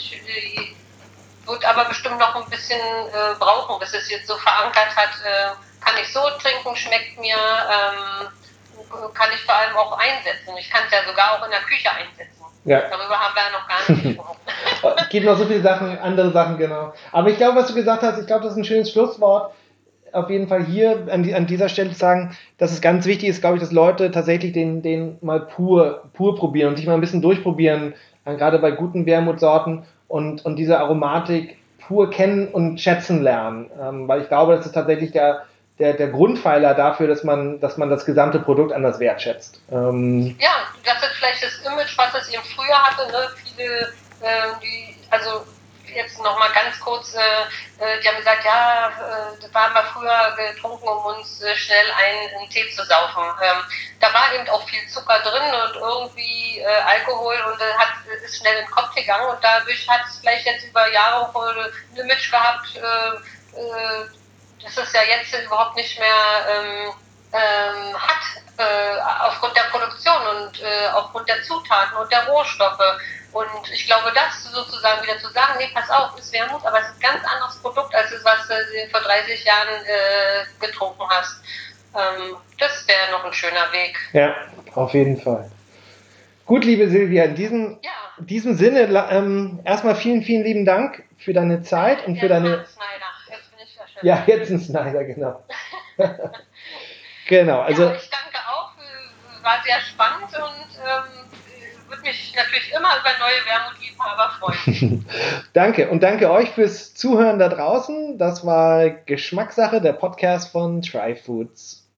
wird aber bestimmt noch ein bisschen brauchen, bis es jetzt so verankert hat, kann ich so trinken, schmeckt mir, kann ich vor allem auch einsetzen. Ich kann es ja sogar auch in der Küche einsetzen. Ja. Darüber haben wir ja noch gar nicht gesprochen. Es gibt noch so viele Sachen, andere Sachen, genau. Aber ich glaube, was du gesagt hast, ich glaube, das ist ein schönes Schlusswort. Auf jeden Fall hier an dieser Stelle zu sagen, dass es ganz wichtig ist, glaube ich, dass Leute tatsächlich den mal pur probieren und sich mal ein bisschen durchprobieren, gerade bei guten Wermutsorten und diese Aromatik pur kennen und schätzen lernen. Weil ich glaube, das ist tatsächlich der Grundpfeiler dafür, dass man das gesamte Produkt anders wertschätzt. Ja, das ist vielleicht das Image, was es eben früher hatte. Ne? Viele, also jetzt nochmal ganz kurz, die haben gesagt, ja, das haben wir früher getrunken, um uns schnell einen Tee zu saufen. Da war eben auch viel Zucker drin und irgendwie Alkohol und ist schnell in den Kopf gegangen und dadurch hat es vielleicht jetzt über Jahre auch ein Image gehabt, das ist ja jetzt überhaupt nicht mehr aufgrund der Produktion und aufgrund der Zutaten und der Rohstoffe. Und ich glaube, das sozusagen wieder zu sagen, nee, pass auf, ist Wermut, aber es ist ein ganz anderes Produkt, als das, was du vor 30 Jahren getrunken hast. Das wäre noch ein schöner Weg. Ja, auf jeden Fall. Gut, liebe Silvia, in diesem Sinne erstmal vielen, vielen lieben Dank für deine Zeit und für deine... Jetzt bin ich erschöpft. Ja, jetzt ein Snyder, genau. Genau, also... Ja, ich danke auch, war sehr spannend und würde mich natürlich immer über neue Wermutliebhaber freuen. Danke und danke euch fürs Zuhören da draußen. Das war Geschmackssache, der Podcast von Try Foods.